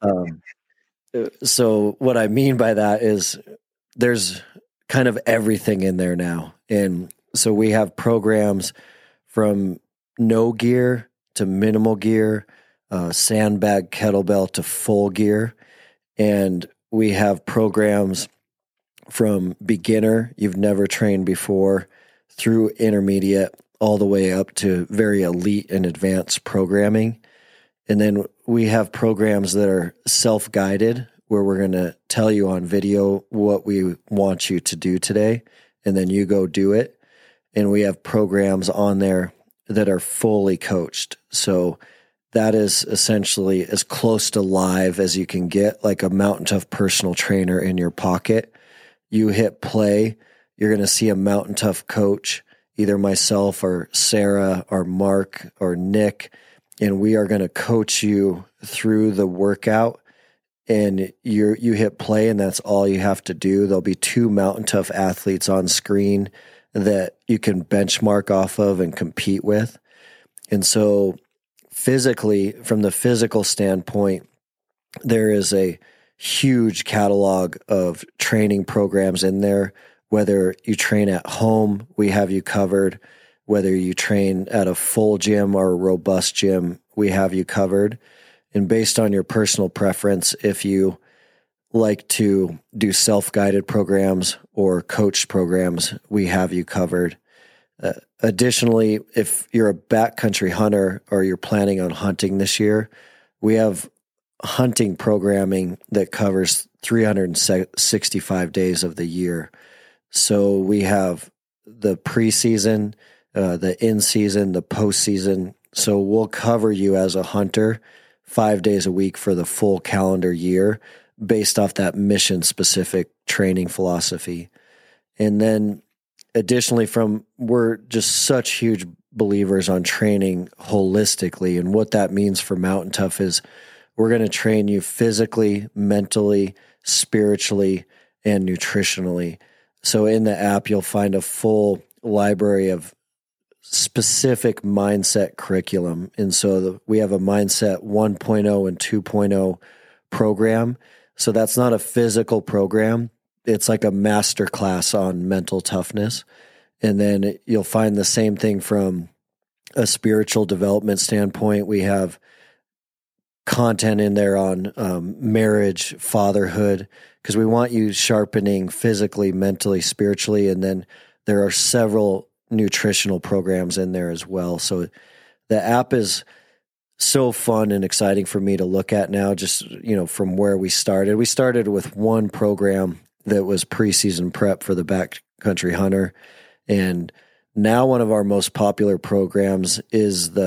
So what I mean by that is there's kind of everything in there now. And so we have programs from no gear to minimal gear, sandbag kettlebell to full gear. And we have programs from beginner, you've never trained before, through intermediate, all the way up to very elite and advanced programming. And then we have programs that are self-guided, where we're going to tell you on video what we want you to do today, and then you go do it. And we have programs on there that are fully coached. So that is essentially as close to live as you can get, like a Mountain Tough personal trainer in your pocket. You hit play, you're going to see a Mountain Tough coach, either myself or Sarah or Mark or Nick, and we are going to coach you through the workout. And you hit play, and that's all you have to do. There'll be 2 Mountain Tough athletes on screen that you can benchmark off of and compete with. And so physically, from the physical standpoint, there is a huge catalog of training programs in there. Whether you train at home, we have you covered. Whether you train at a full gym or a robust gym, we have you covered. And based on your personal preference, if you like to do self-guided programs or coached programs, we have you covered. Additionally, if you're a backcountry hunter or you're planning on hunting this year, we have hunting programming that covers 365 days of the year. So we have the preseason, the in-season, the postseason. So we'll cover you as a hunter 5 days a week for the full calendar year based off that mission-specific training philosophy. And then additionally, we're just such huge believers on training holistically. And what that means for Mountain Tough is we're going to train you physically, mentally, spiritually, and nutritionally. So in the app, you'll find a full library of specific mindset curriculum. And so we have a mindset 1.0 and 2.0 program. So that's not a physical program. It's like a master class on mental toughness. And then you'll find the same thing from a spiritual development standpoint. We have content in there on marriage, fatherhood, because we want you sharpening physically, mentally, spiritually. And then there are several nutritional programs in there as well. So the app is so fun and exciting for me to look at now, just, from where we started. We started with one program that was preseason prep for the backcountry hunter. And now one of our most popular programs is the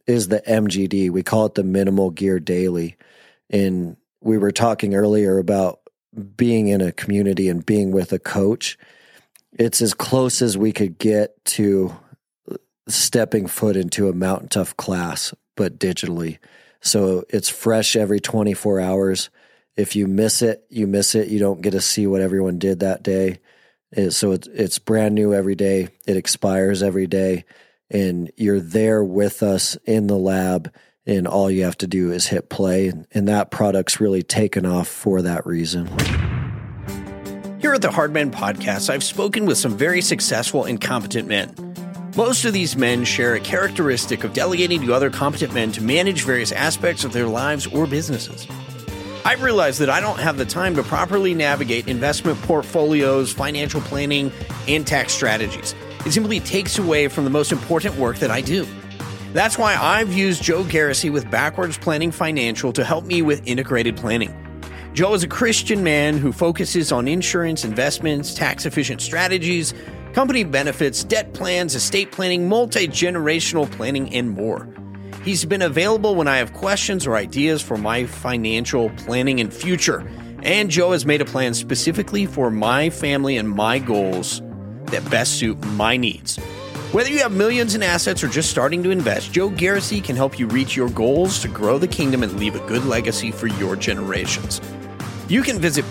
is the MGD. We call it the Minimal Gear Daily. And we were talking earlier about being in a community and being with a coach. It's as close as we could get to stepping foot into a Mountain Tough class, but digitally. So it's fresh every 24 hours. If you miss it, you miss it. You don't get to see what everyone did that day. So it's brand new every day. It expires every day. And you're there with us in the lab, and all you have to do is hit play. And that product's really taken off for that reason. Here at the Hardman Podcast, I've spoken with some very successful and competent men. Most of these men share a characteristic of delegating to other competent men to manage various aspects of their lives or businesses. I've realized that I don't have the time to properly navigate investment portfolios, financial planning, and tax strategies. It simply takes away from the most important work that I do. That's why I've used Joe Garrissey with Backwards Planning Financial to help me with integrated planning. Joe is a Christian man who focuses on insurance, investments, tax-efficient strategies, company benefits, debt plans, estate planning, multi-generational planning, and more. He's been available when I have questions or ideas for my financial planning and future. And Joe has made a plan specifically for my family and my goals that best suit my needs. Whether you have millions in assets or just starting to invest, Joe Garrissey can help you reach your goals to grow the kingdom and leave a good legacy for your generations. You can visit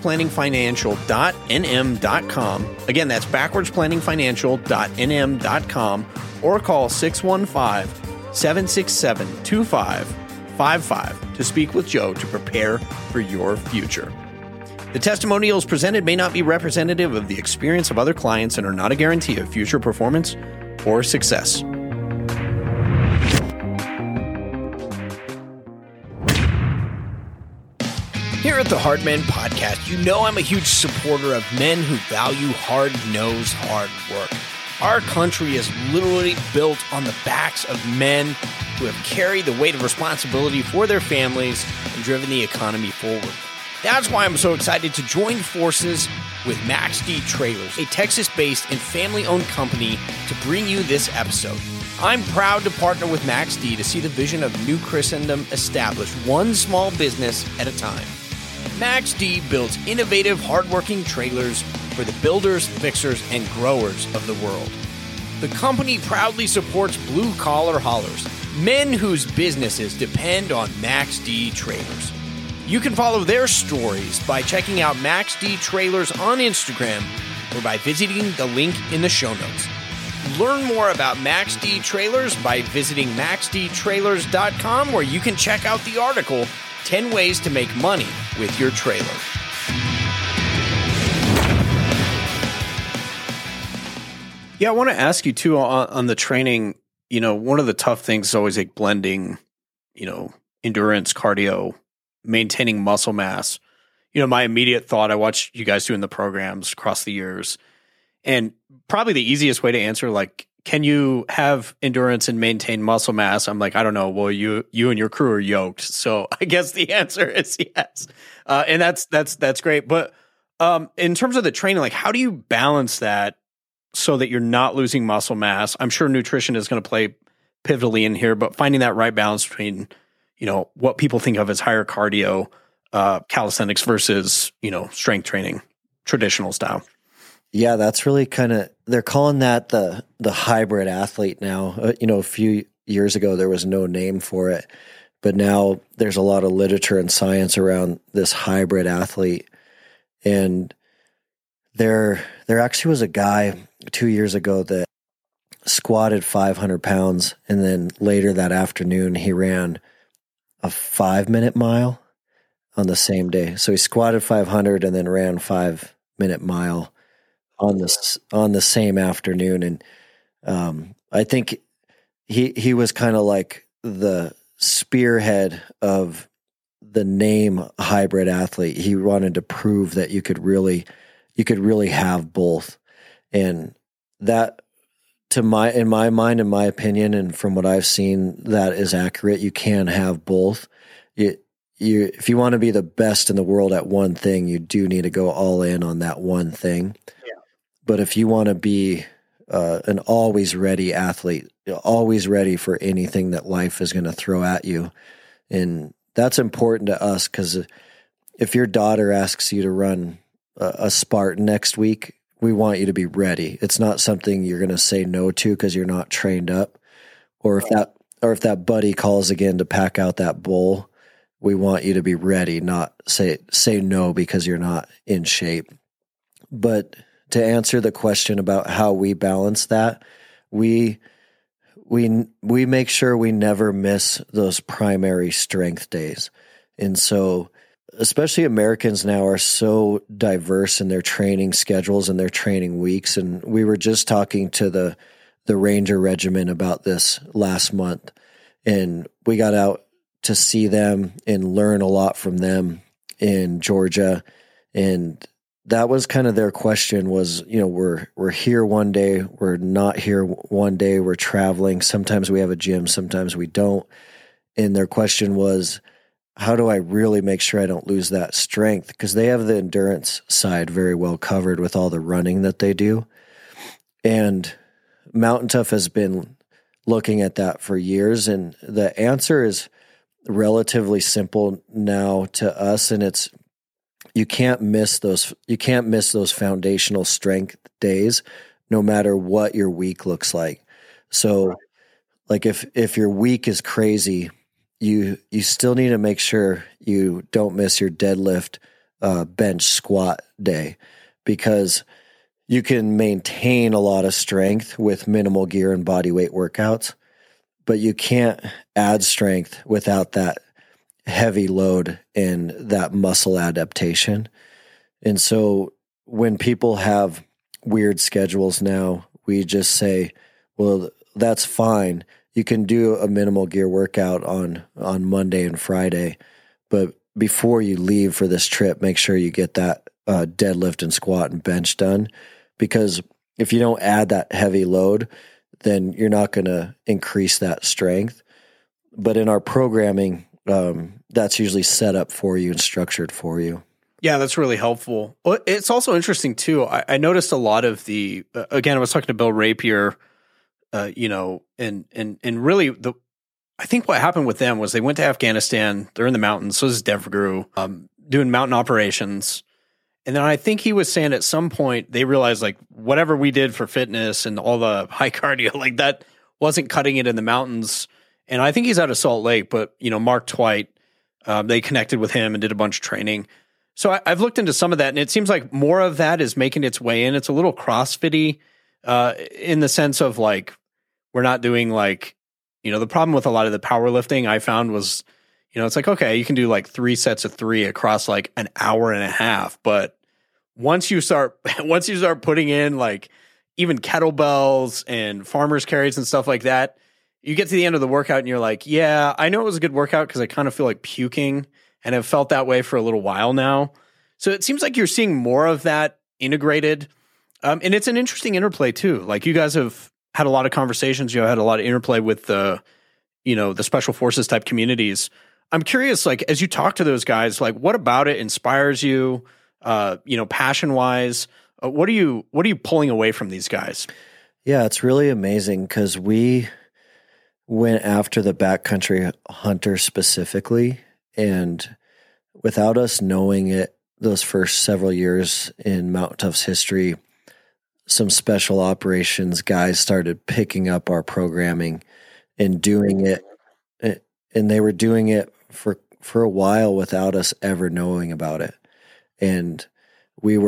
backwardsplanningfinancial.nm.com. Again, that's backwardsplanningfinancial.nm.com, or call 615-767-2555 to speak with Joe to prepare for your future. The testimonials presented may not be representative of the experience of other clients and are not a guarantee of future performance or success. Here at the Hardman Podcast, you know I'm a huge supporter of men who value hard-nosed hard work. Our country is literally built on the backs of men who have carried the weight of responsibility for their families and driven the economy forward. That's why I'm so excited to join forces with MaxD Trailers, a Texas-based and family-owned company, to bring you this episode. I'm proud to partner with MaxD to see the vision of New Christendom established one small business at a time. MaxD builds innovative, hardworking trailers for the builders, fixers, and growers of the world. The company proudly supports blue-collar haulers, men whose businesses depend on MaxD Trailers. You can follow their stories by checking out MaxD Trailers on Instagram or by visiting the link in the show notes. Learn more about MaxD Trailers by visiting maxdtrailers.com, where you can check out the article, 10 Ways to Make Money with Your Trailer. Yeah, I want to ask you too on the training. You know, one of the tough things is always like blending, endurance, cardio, maintaining muscle mass. My immediate thought, I watched you guys doing the programs across the years, and probably the easiest way to answer, like, can you have endurance and maintain muscle mass? I'm like, I don't know. Well, you and your crew are yoked. So I guess the answer is yes. And that's great. But in terms of the training, like, how do you balance that so that you're not losing muscle mass? I'm sure nutrition is going to play pivotally in here, but finding that right balance between, what people think of as higher cardio, calisthenics versus, strength training, traditional style. Yeah, that's really they're calling that the hybrid athlete now. A few years ago, there was no name for it, but now there's a lot of literature and science around this hybrid athlete. And there actually was a guy 2 years ago that squatted 500 pounds, and then later that afternoon, he ran a 5-minute mile on the same day. So he squatted 500 and then ran 5-minute mile on the same afternoon. And I think he was kind of like the spearhead of the name hybrid athlete. He wanted to prove that you could really have both. And that, in my mind, in my opinion, and from what I've seen, that is accurate. You can have both. If you want to be the best in the world at one thing, you do need to go all in on that one thing. Yeah. But if you want to be an always ready athlete, always ready for anything that life is going to throw at you. And that's important to us because if your daughter asks you to run a Spartan next week, we want you to be ready. It's not something you're going to say no to because you're not trained up. Or if that buddy calls again to pack out that bowl, we want you to be ready, not say no because you're not in shape. But to answer the question about how we balance that, we make sure we never miss those primary strength days. And so especially Americans now are so diverse in their training schedules and their training weeks. And we were just talking to the Ranger Regiment about this last month, and we got out to see them and learn a lot from them in Georgia. And that was kind of their question was, we're here one day, we're not here one day, we're traveling. Sometimes we have a gym, sometimes we don't. And their question was, how do I really make sure I don't lose that strength? Because they have the endurance side very well covered with all the running that they do. And Mountain Tough has been looking at that for years. And the answer is relatively simple now to us. And it's, you can't miss those foundational strength days, no matter what your week looks like. So like if your week is crazy, you still need to make sure you don't miss your deadlift, bench, squat day, because you can maintain a lot of strength with minimal gear and body weight workouts, but you can't add strength without that heavy load and that muscle adaptation. And so when people have weird schedules now, we just say, well, that's fine. You can do a minimal gear workout on Monday and Friday, but before you leave for this trip, make sure you get that deadlift and squat and bench done, because if you don't add that heavy load, then you're not going to increase that strength. But in our programming, that's usually set up for you and structured for you. Yeah, that's really helpful. Well, it's also interesting too. I noticed a lot of the, again, I was talking to Bill Rapier, and really I think what happened with them was they went to Afghanistan. They're in the mountains. So is Devgru, doing mountain operations. And then I think he was saying at some point they realized like whatever we did for fitness and all the high cardio, like that wasn't cutting it in the mountains. And I think he's out of Salt Lake, but Mark Twite, they connected with him and did a bunch of training. So I've looked into some of that, and it seems like more of that is making its way in. It's a little CrossFit-y in the sense of like, we're not doing like, the problem with a lot of the powerlifting I found was, it's like, okay, you can do like 3 sets of 3 across like an hour and a half. But once you start putting in like even kettlebells and farmer's carries and stuff like that, you get to the end of the workout and you're like, yeah, I know it was a good workout because I kind of feel like puking and have felt that way for a little while now. So it seems like you're seeing more of that integrated. And it's an interesting interplay too. Like you guys have had a lot of conversations, had a lot of interplay with the special forces type communities. I'm curious, like, as you talk to those guys, like what about it inspires you, passion wise? What are you pulling away from these guys? Yeah, it's really amazing because we went after the backcountry hunter specifically, and without us knowing it, those first several years in Mountain Tough's history, some special operations guys started picking up our programming and doing it, and they were doing it for a while without us ever knowing about it. And we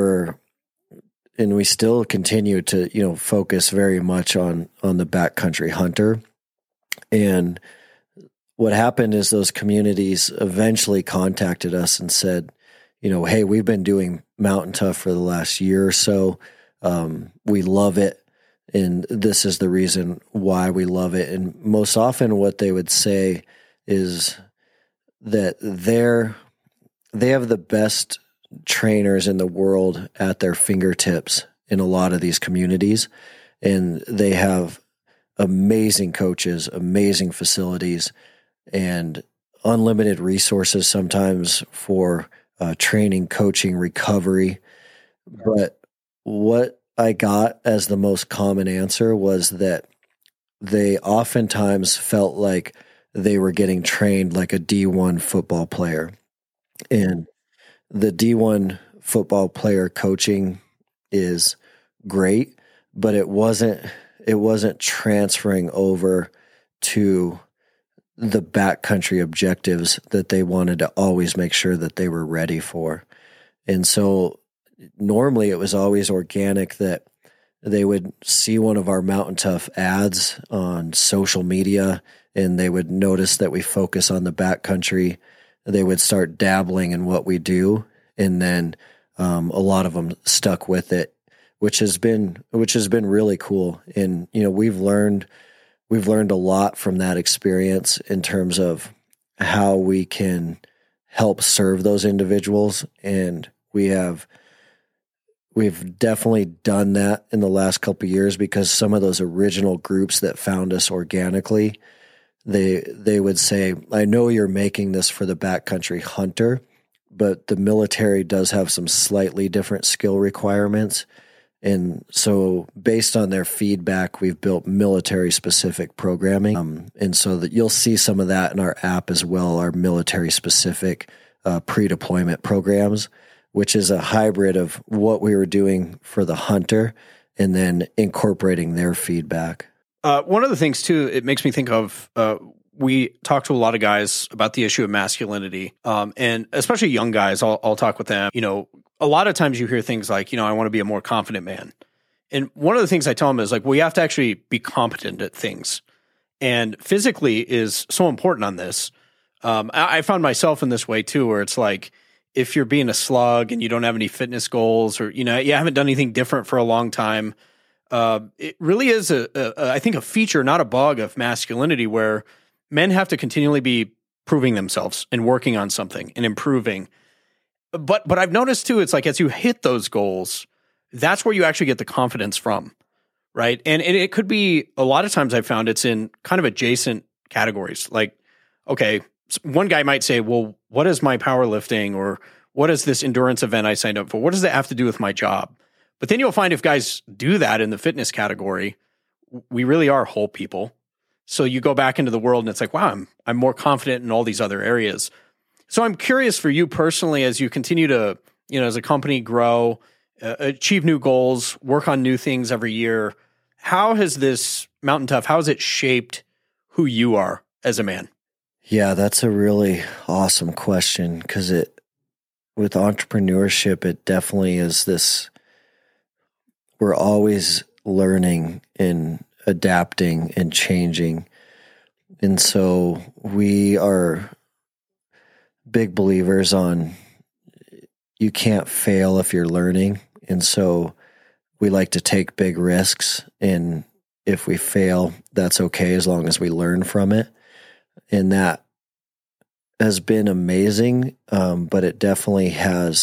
still continue to, focus very much on the backcountry hunter. And what happened is those communities eventually contacted us and said, hey, we've been doing Mountain Tough for the last year or so. We love it. And this is the reason why we love it. And most often what they would say is that they have the best trainers in the world at their fingertips in a lot of these communities. And they have amazing coaches, amazing facilities, and unlimited resources sometimes for training, coaching, recovery. But what I got as the most common answer was that they oftentimes felt like they were getting trained like a D1 football player. And the D1 football player coaching is great, but it wasn't transferring over to the backcountry objectives that they wanted to always make sure that they were ready for. And so normally it was always organic that they would see one of our Mountain Tough ads on social media and they would notice that we focus on the backcountry. They would start dabbling in what we do. And then a lot of them stuck with it, which has been really cool. And, we've learned a lot from that experience in terms of how we can help serve those individuals. And we've definitely done that in the last couple of years because some of those original groups that found us organically, they would say, I know you're making this for the backcountry hunter, but the military does have some slightly different skill requirements. And so based on their feedback, we've built military specific programming. And so that you'll see some of that in our app as well, our military specific pre-deployment programs, which is a hybrid of what we were doing for the hunter and then incorporating their feedback. One of the things too, it makes me think of, we talk to a lot of guys about the issue of masculinity, and especially young guys. I'll talk with them. A lot of times you hear things like, I want to be a more confident man. And one of the things I tell them is like, well, you have to actually be competent at things. And physically is so important on this. I found myself in this way too, where it's like, if you're being a slug and you don't have any fitness goals or, you haven't done anything different for a long time, it really is I think a feature, not a bug of masculinity where men have to continually be proving themselves and working on something and improving. But I've noticed too, it's like as you hit those goals, that's where you actually get the confidence from, right? And it could be, a lot of times I've found it's in kind of adjacent categories. Like, okay, one guy might say, well, what is my powerlifting or what is this endurance event I signed up for? What does that have to do with my job? But then you'll find if guys do that in the fitness category, we really are whole people. So you go back into the world and it's like, wow, I'm more confident in all these other areas. So I'm curious for you personally, as you continue to, as a company grow, achieve new goals, work on new things every year, how has this Mountain Tough, how has it shaped who you are as a man? Yeah, that's a really awesome question because with entrepreneurship, it definitely is this, we're always learning and adapting and changing. And so we are big believers on you can't fail if you're learning. And so we like to take big risks. And if we fail, that's okay as long as we learn from it. And that has been amazing. But it definitely has,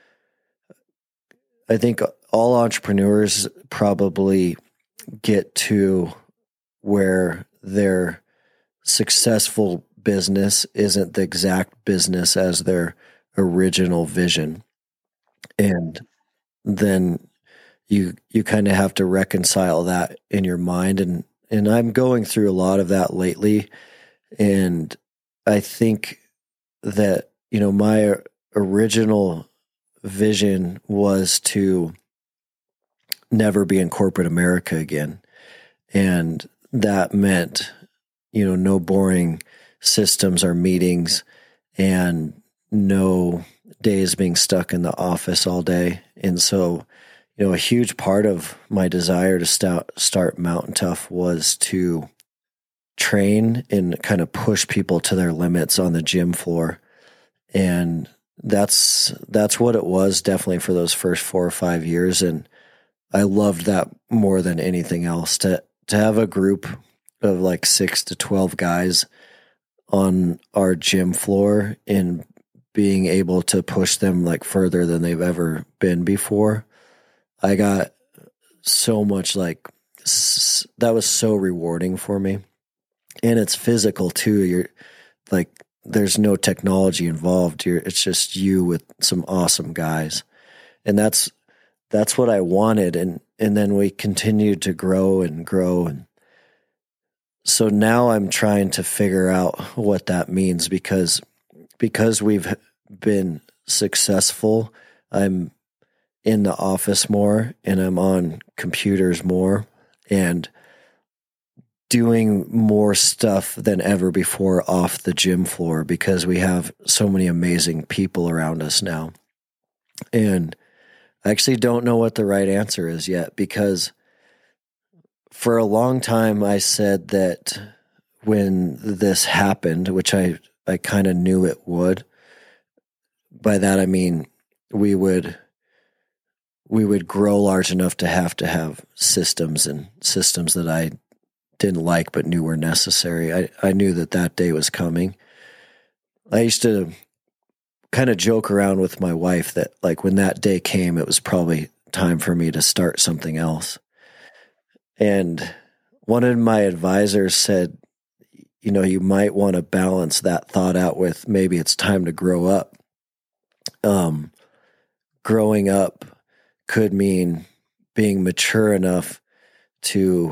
I think all entrepreneurs probably get to where their successful business isn't the exact business as their original vision. And then you kind of have to reconcile that in your mind. And I'm going through a lot of that lately. And I think that, my original vision was to never be in corporate America again. And that meant, no boring systems or meetings and no days being stuck in the office all day. And so, a huge part of my desire to start Mountain Tough was to train and kind of push people to their limits on the gym floor. And that's what it was definitely for those first 4 or 5 years. And I loved that more than anything else, to have a group of like 6 to 12 guys on our gym floor and being able to push them like further than they've ever been before. I got so much that was so rewarding for me. And it's physical too. You're like, there's no technology involved. It's just you with some awesome guys. And that's that's what I wanted. And then we continued to grow and grow. And so now I'm trying to figure out what that means because we've been successful. I'm in the office more and I'm on computers more and doing more stuff than ever before off the gym floor because we have so many amazing people around us now. And I actually don't know what the right answer is yet because for a long time I said that when this happened, which I kind of knew it would, by that I mean we would grow large enough to have systems that I didn't like but knew were necessary. I knew that day was coming. I used to kind of joke around with my wife that like when that day came, it was probably time for me to start something else. And one of my advisors said, you know, you might want to balance that thought out with maybe it's time to grow up. Growing up could mean being mature enough to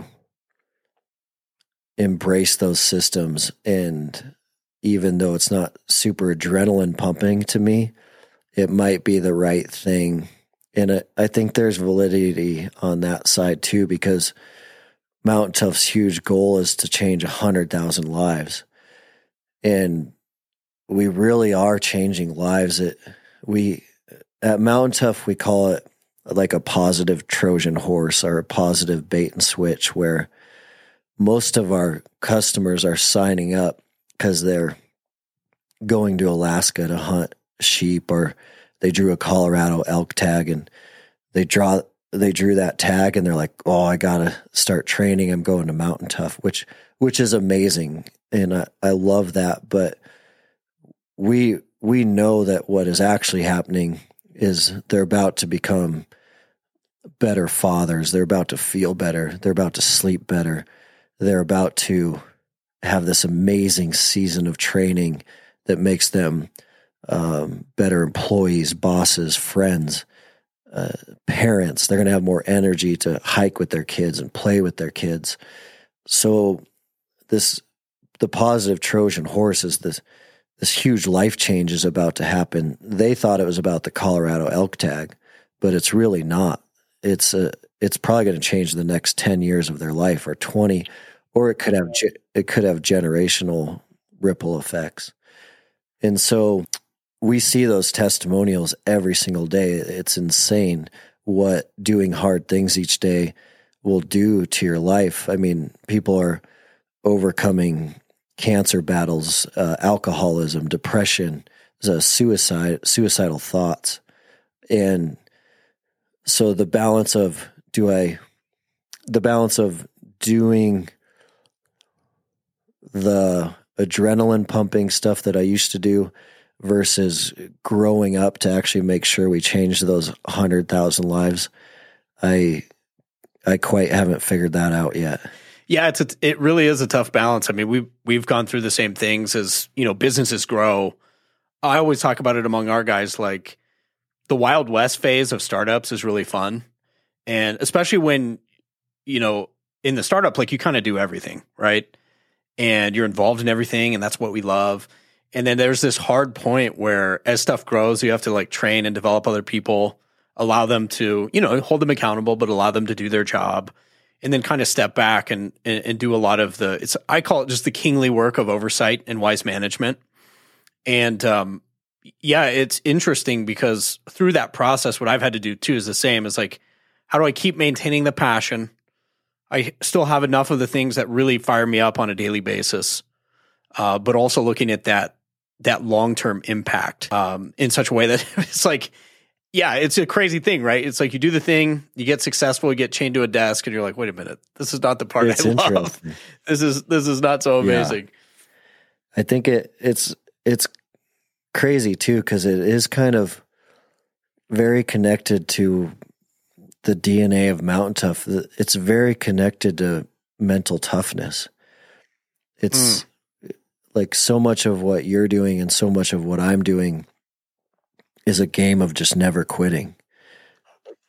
embrace those systems. And even though it's not super adrenaline pumping to me, it might be the right thing. And I think there's validity on that side too, because Mountain Tough's huge goal is to change 100,000 lives. And we really are changing lives. At Mountain Tough, we call it like a positive Trojan horse or a positive bait and switch, where most of our customers are signing up because they're going to Alaska to hunt sheep, or they drew a Colorado elk tag and they drew that tag and they're like, oh, I got to start training. I'm going to Mountain Tough, which is amazing. And I love that. But we know that what is actually happening is they're about to become better fathers. They're about to feel better. They're about to sleep better. They're about to have this amazing season of training that makes them better employees, bosses, friends, parents. They're going to have more energy to hike with their kids and play with their kids. So the positive Trojan horse is this huge life change is about to happen. They thought it was about the Colorado elk tag, but it's really not. It's probably going to change the next 10 years of their life, or 20, or it could have generational ripple effects. And so we see those testimonials every single day. It's insane what doing hard things each day will do to your life. I mean, people are overcoming cancer battles, alcoholism, depression, suicidal thoughts. And so the balance of doing the adrenaline pumping stuff that I used to do versus growing up to actually make sure we change those 100,000 lives, I quite haven't figured that out yet. Yeah, it really is a tough balance. I mean, we've gone through the same things as, you know, businesses grow. I always talk about it among our guys, like the Wild West phase of startups is really fun. And especially when, you know, in the startup, like you kind of do everything, right? And you're involved in everything, and that's what we love. And then there's this hard point where as stuff grows, you have to like train and develop other people, allow them to, you know, hold them accountable, but allow them to do their job. And then kind of step back and do a lot of I call it just the kingly work of oversight and wise management. And yeah, it's interesting because through that process, what I've had to do too is the same. Is like, how do I keep maintaining the passion? I still have enough of the things that really fire me up on a daily basis, but also looking at that long-term impact in such a way that it's like, yeah, it's a crazy thing, right? It's like you do the thing, you get successful, you get chained to a desk, and you're like, wait a minute, this is not the part I love. This is not so amazing. Yeah. I think it's crazy too, because it is kind of very connected to the DNA of Mountain Tough. It's very connected to mental toughness. It's like so much of what you're doing and so much of what I'm doing is a game of just never quitting.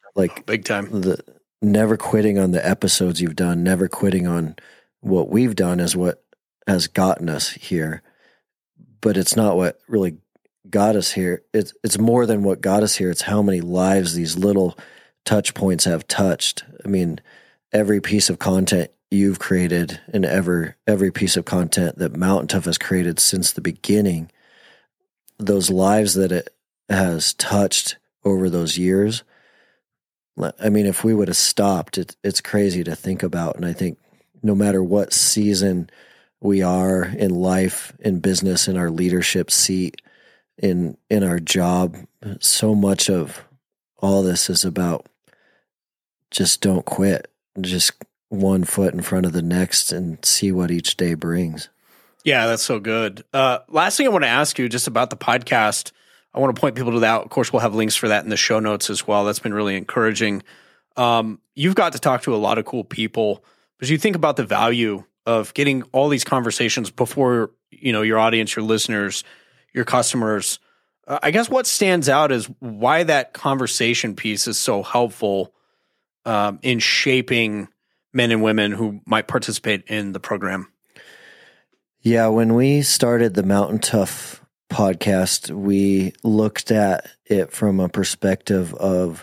Like big time. The never quitting on the episodes you've done, never quitting on what we've done is what has gotten us here. But it's not what really got us here. It's more than what got us here. It's how many lives these little touch points have touched. I mean, every piece of content you've created and every piece of content that Mountain Tough has created since the beginning, those lives that it has touched over those years. I mean, if we would have stopped, it's crazy to think about. And I think no matter what season we are in life, in business, in our leadership seat, in our job, so much of all this is about just don't quit. Just one foot in front of the next and see what each day brings. Yeah, that's so good. Last thing I want to ask you just about the podcast. I want to point people to that. Of course, we'll have links for that in the show notes as well. That's been really encouraging. You've got to talk to a lot of cool people, but you think about the value of getting all these conversations before, your audience, your listeners, your customers. I guess what stands out is why that conversation piece is so helpful in shaping men and women who might participate in the program. Yeah, when we started the Mountain Tough podcast, we looked at it from a perspective of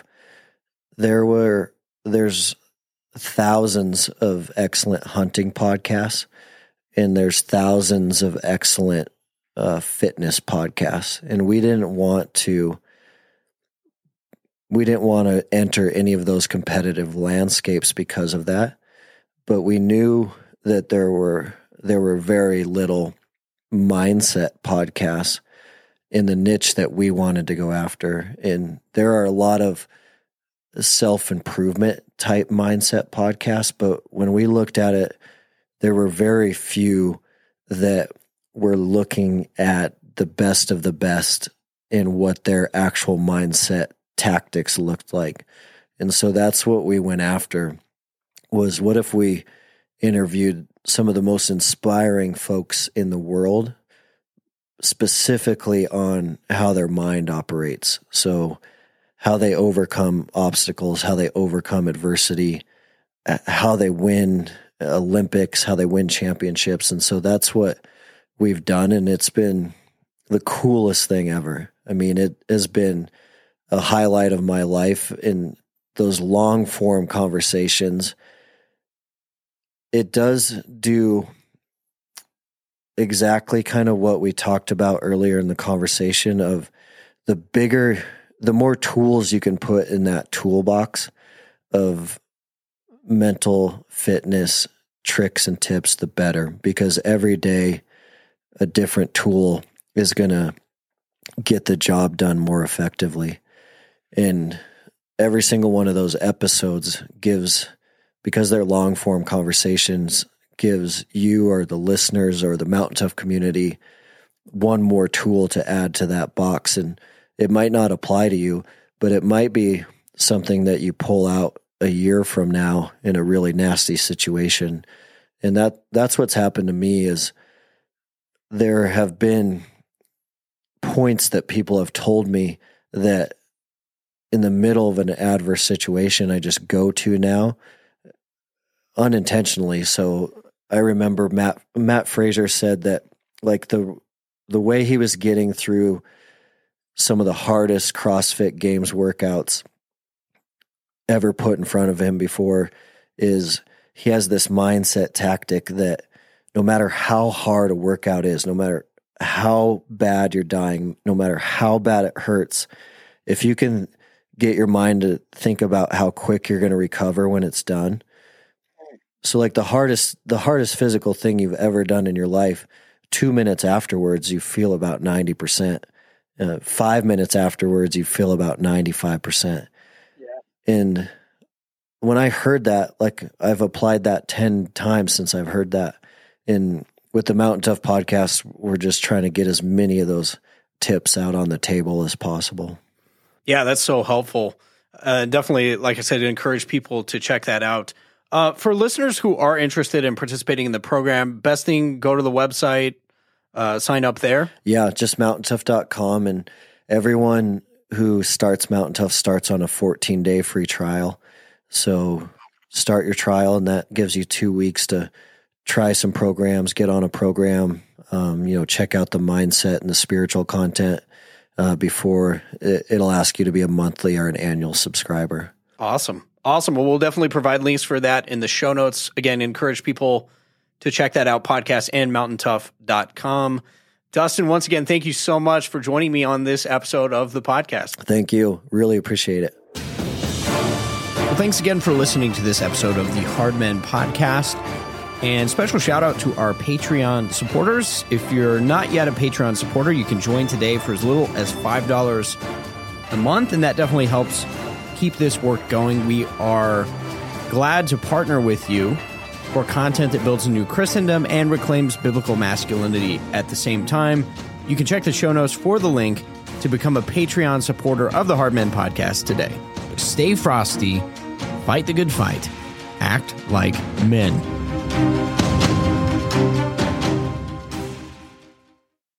there's thousands of excellent hunting podcasts, and there's thousands of excellent fitness podcasts, and we didn't want to enter any of those competitive landscapes because of that. But we knew that there were very little mindset podcasts in the niche that we wanted to go after. And there are a lot of self-improvement type mindset podcasts, but when we looked at it, there were very few that were looking at the best of the best in what their actual mindset tactics looked like. And so that's what we went after, was what if we interviewed some of the most inspiring folks in the world, specifically on how their mind operates. So how they overcome obstacles, how they overcome adversity, how they win Olympics, how they win championships. And so that's what we've done. And it's been the coolest thing ever. I mean, it has been a highlight of my life in those long form conversations. It does do exactly kind of what we talked about earlier in the conversation of the more tools you can put in that toolbox of mental fitness tricks and tips, the better, because every day a different tool is going to get the job done more effectively. And every single one of those episodes gives, because they're long form conversations, gives you or the listeners or the Mountain Tough community one more tool to add to that box. And it might not apply to you, but it might be something that you pull out a year from now in a really nasty situation. And that's what's happened to me is there have been points that people have told me that in the middle of an adverse situation, I just go to now unintentionally. So I remember Matt Fraser said that like the way he was getting through some of the hardest CrossFit Games workouts ever put in front of him before is he has this mindset tactic that no matter how hard a workout is, no matter how bad you're dying, no matter how bad it hurts, if you can get your mind to think about how quick you're going to recover when it's done. So like the hardest physical thing you've ever done in your life, 2 minutes afterwards, you feel about 90%. 5 minutes afterwards, you feel about 95%. Yeah. And when I heard that, like I've applied that 10 times since I've heard that. And with the Mountain Tough podcast, we're just trying to get as many of those tips out on the table as possible. Yeah, that's so helpful. Definitely, like I said, encourage people to check that out. For listeners who are interested in participating in the program, best thing, go to the website, sign up there. Yeah, just mountaintough.com, and everyone who starts Mountain Tough starts on a 14-day free trial. So start your trial, and that gives you 2 weeks to try some programs, get on a program, check out the mindset and the spiritual content before it'll ask you to be a monthly or an annual subscriber. Awesome. Well, we'll definitely provide links for that in the show notes. Again, encourage people to check that out, podcast and mountaintough.com. Dustin, once again, thank you so much for joining me on this episode of the podcast. Thank you. Really appreciate it. Well, thanks again for listening to this episode of the Hard Men Podcast. And special shout out to our Patreon supporters. If you're not yet a Patreon supporter, you can join today for as little as $5 a month, and that definitely helps keep this work going. We are glad to partner with you for content that builds a new Christendom and reclaims biblical masculinity at the same time. You can check the show notes for the link to become a Patreon supporter of the Hard Men Podcast today. Stay frosty, fight the good fight, act like men.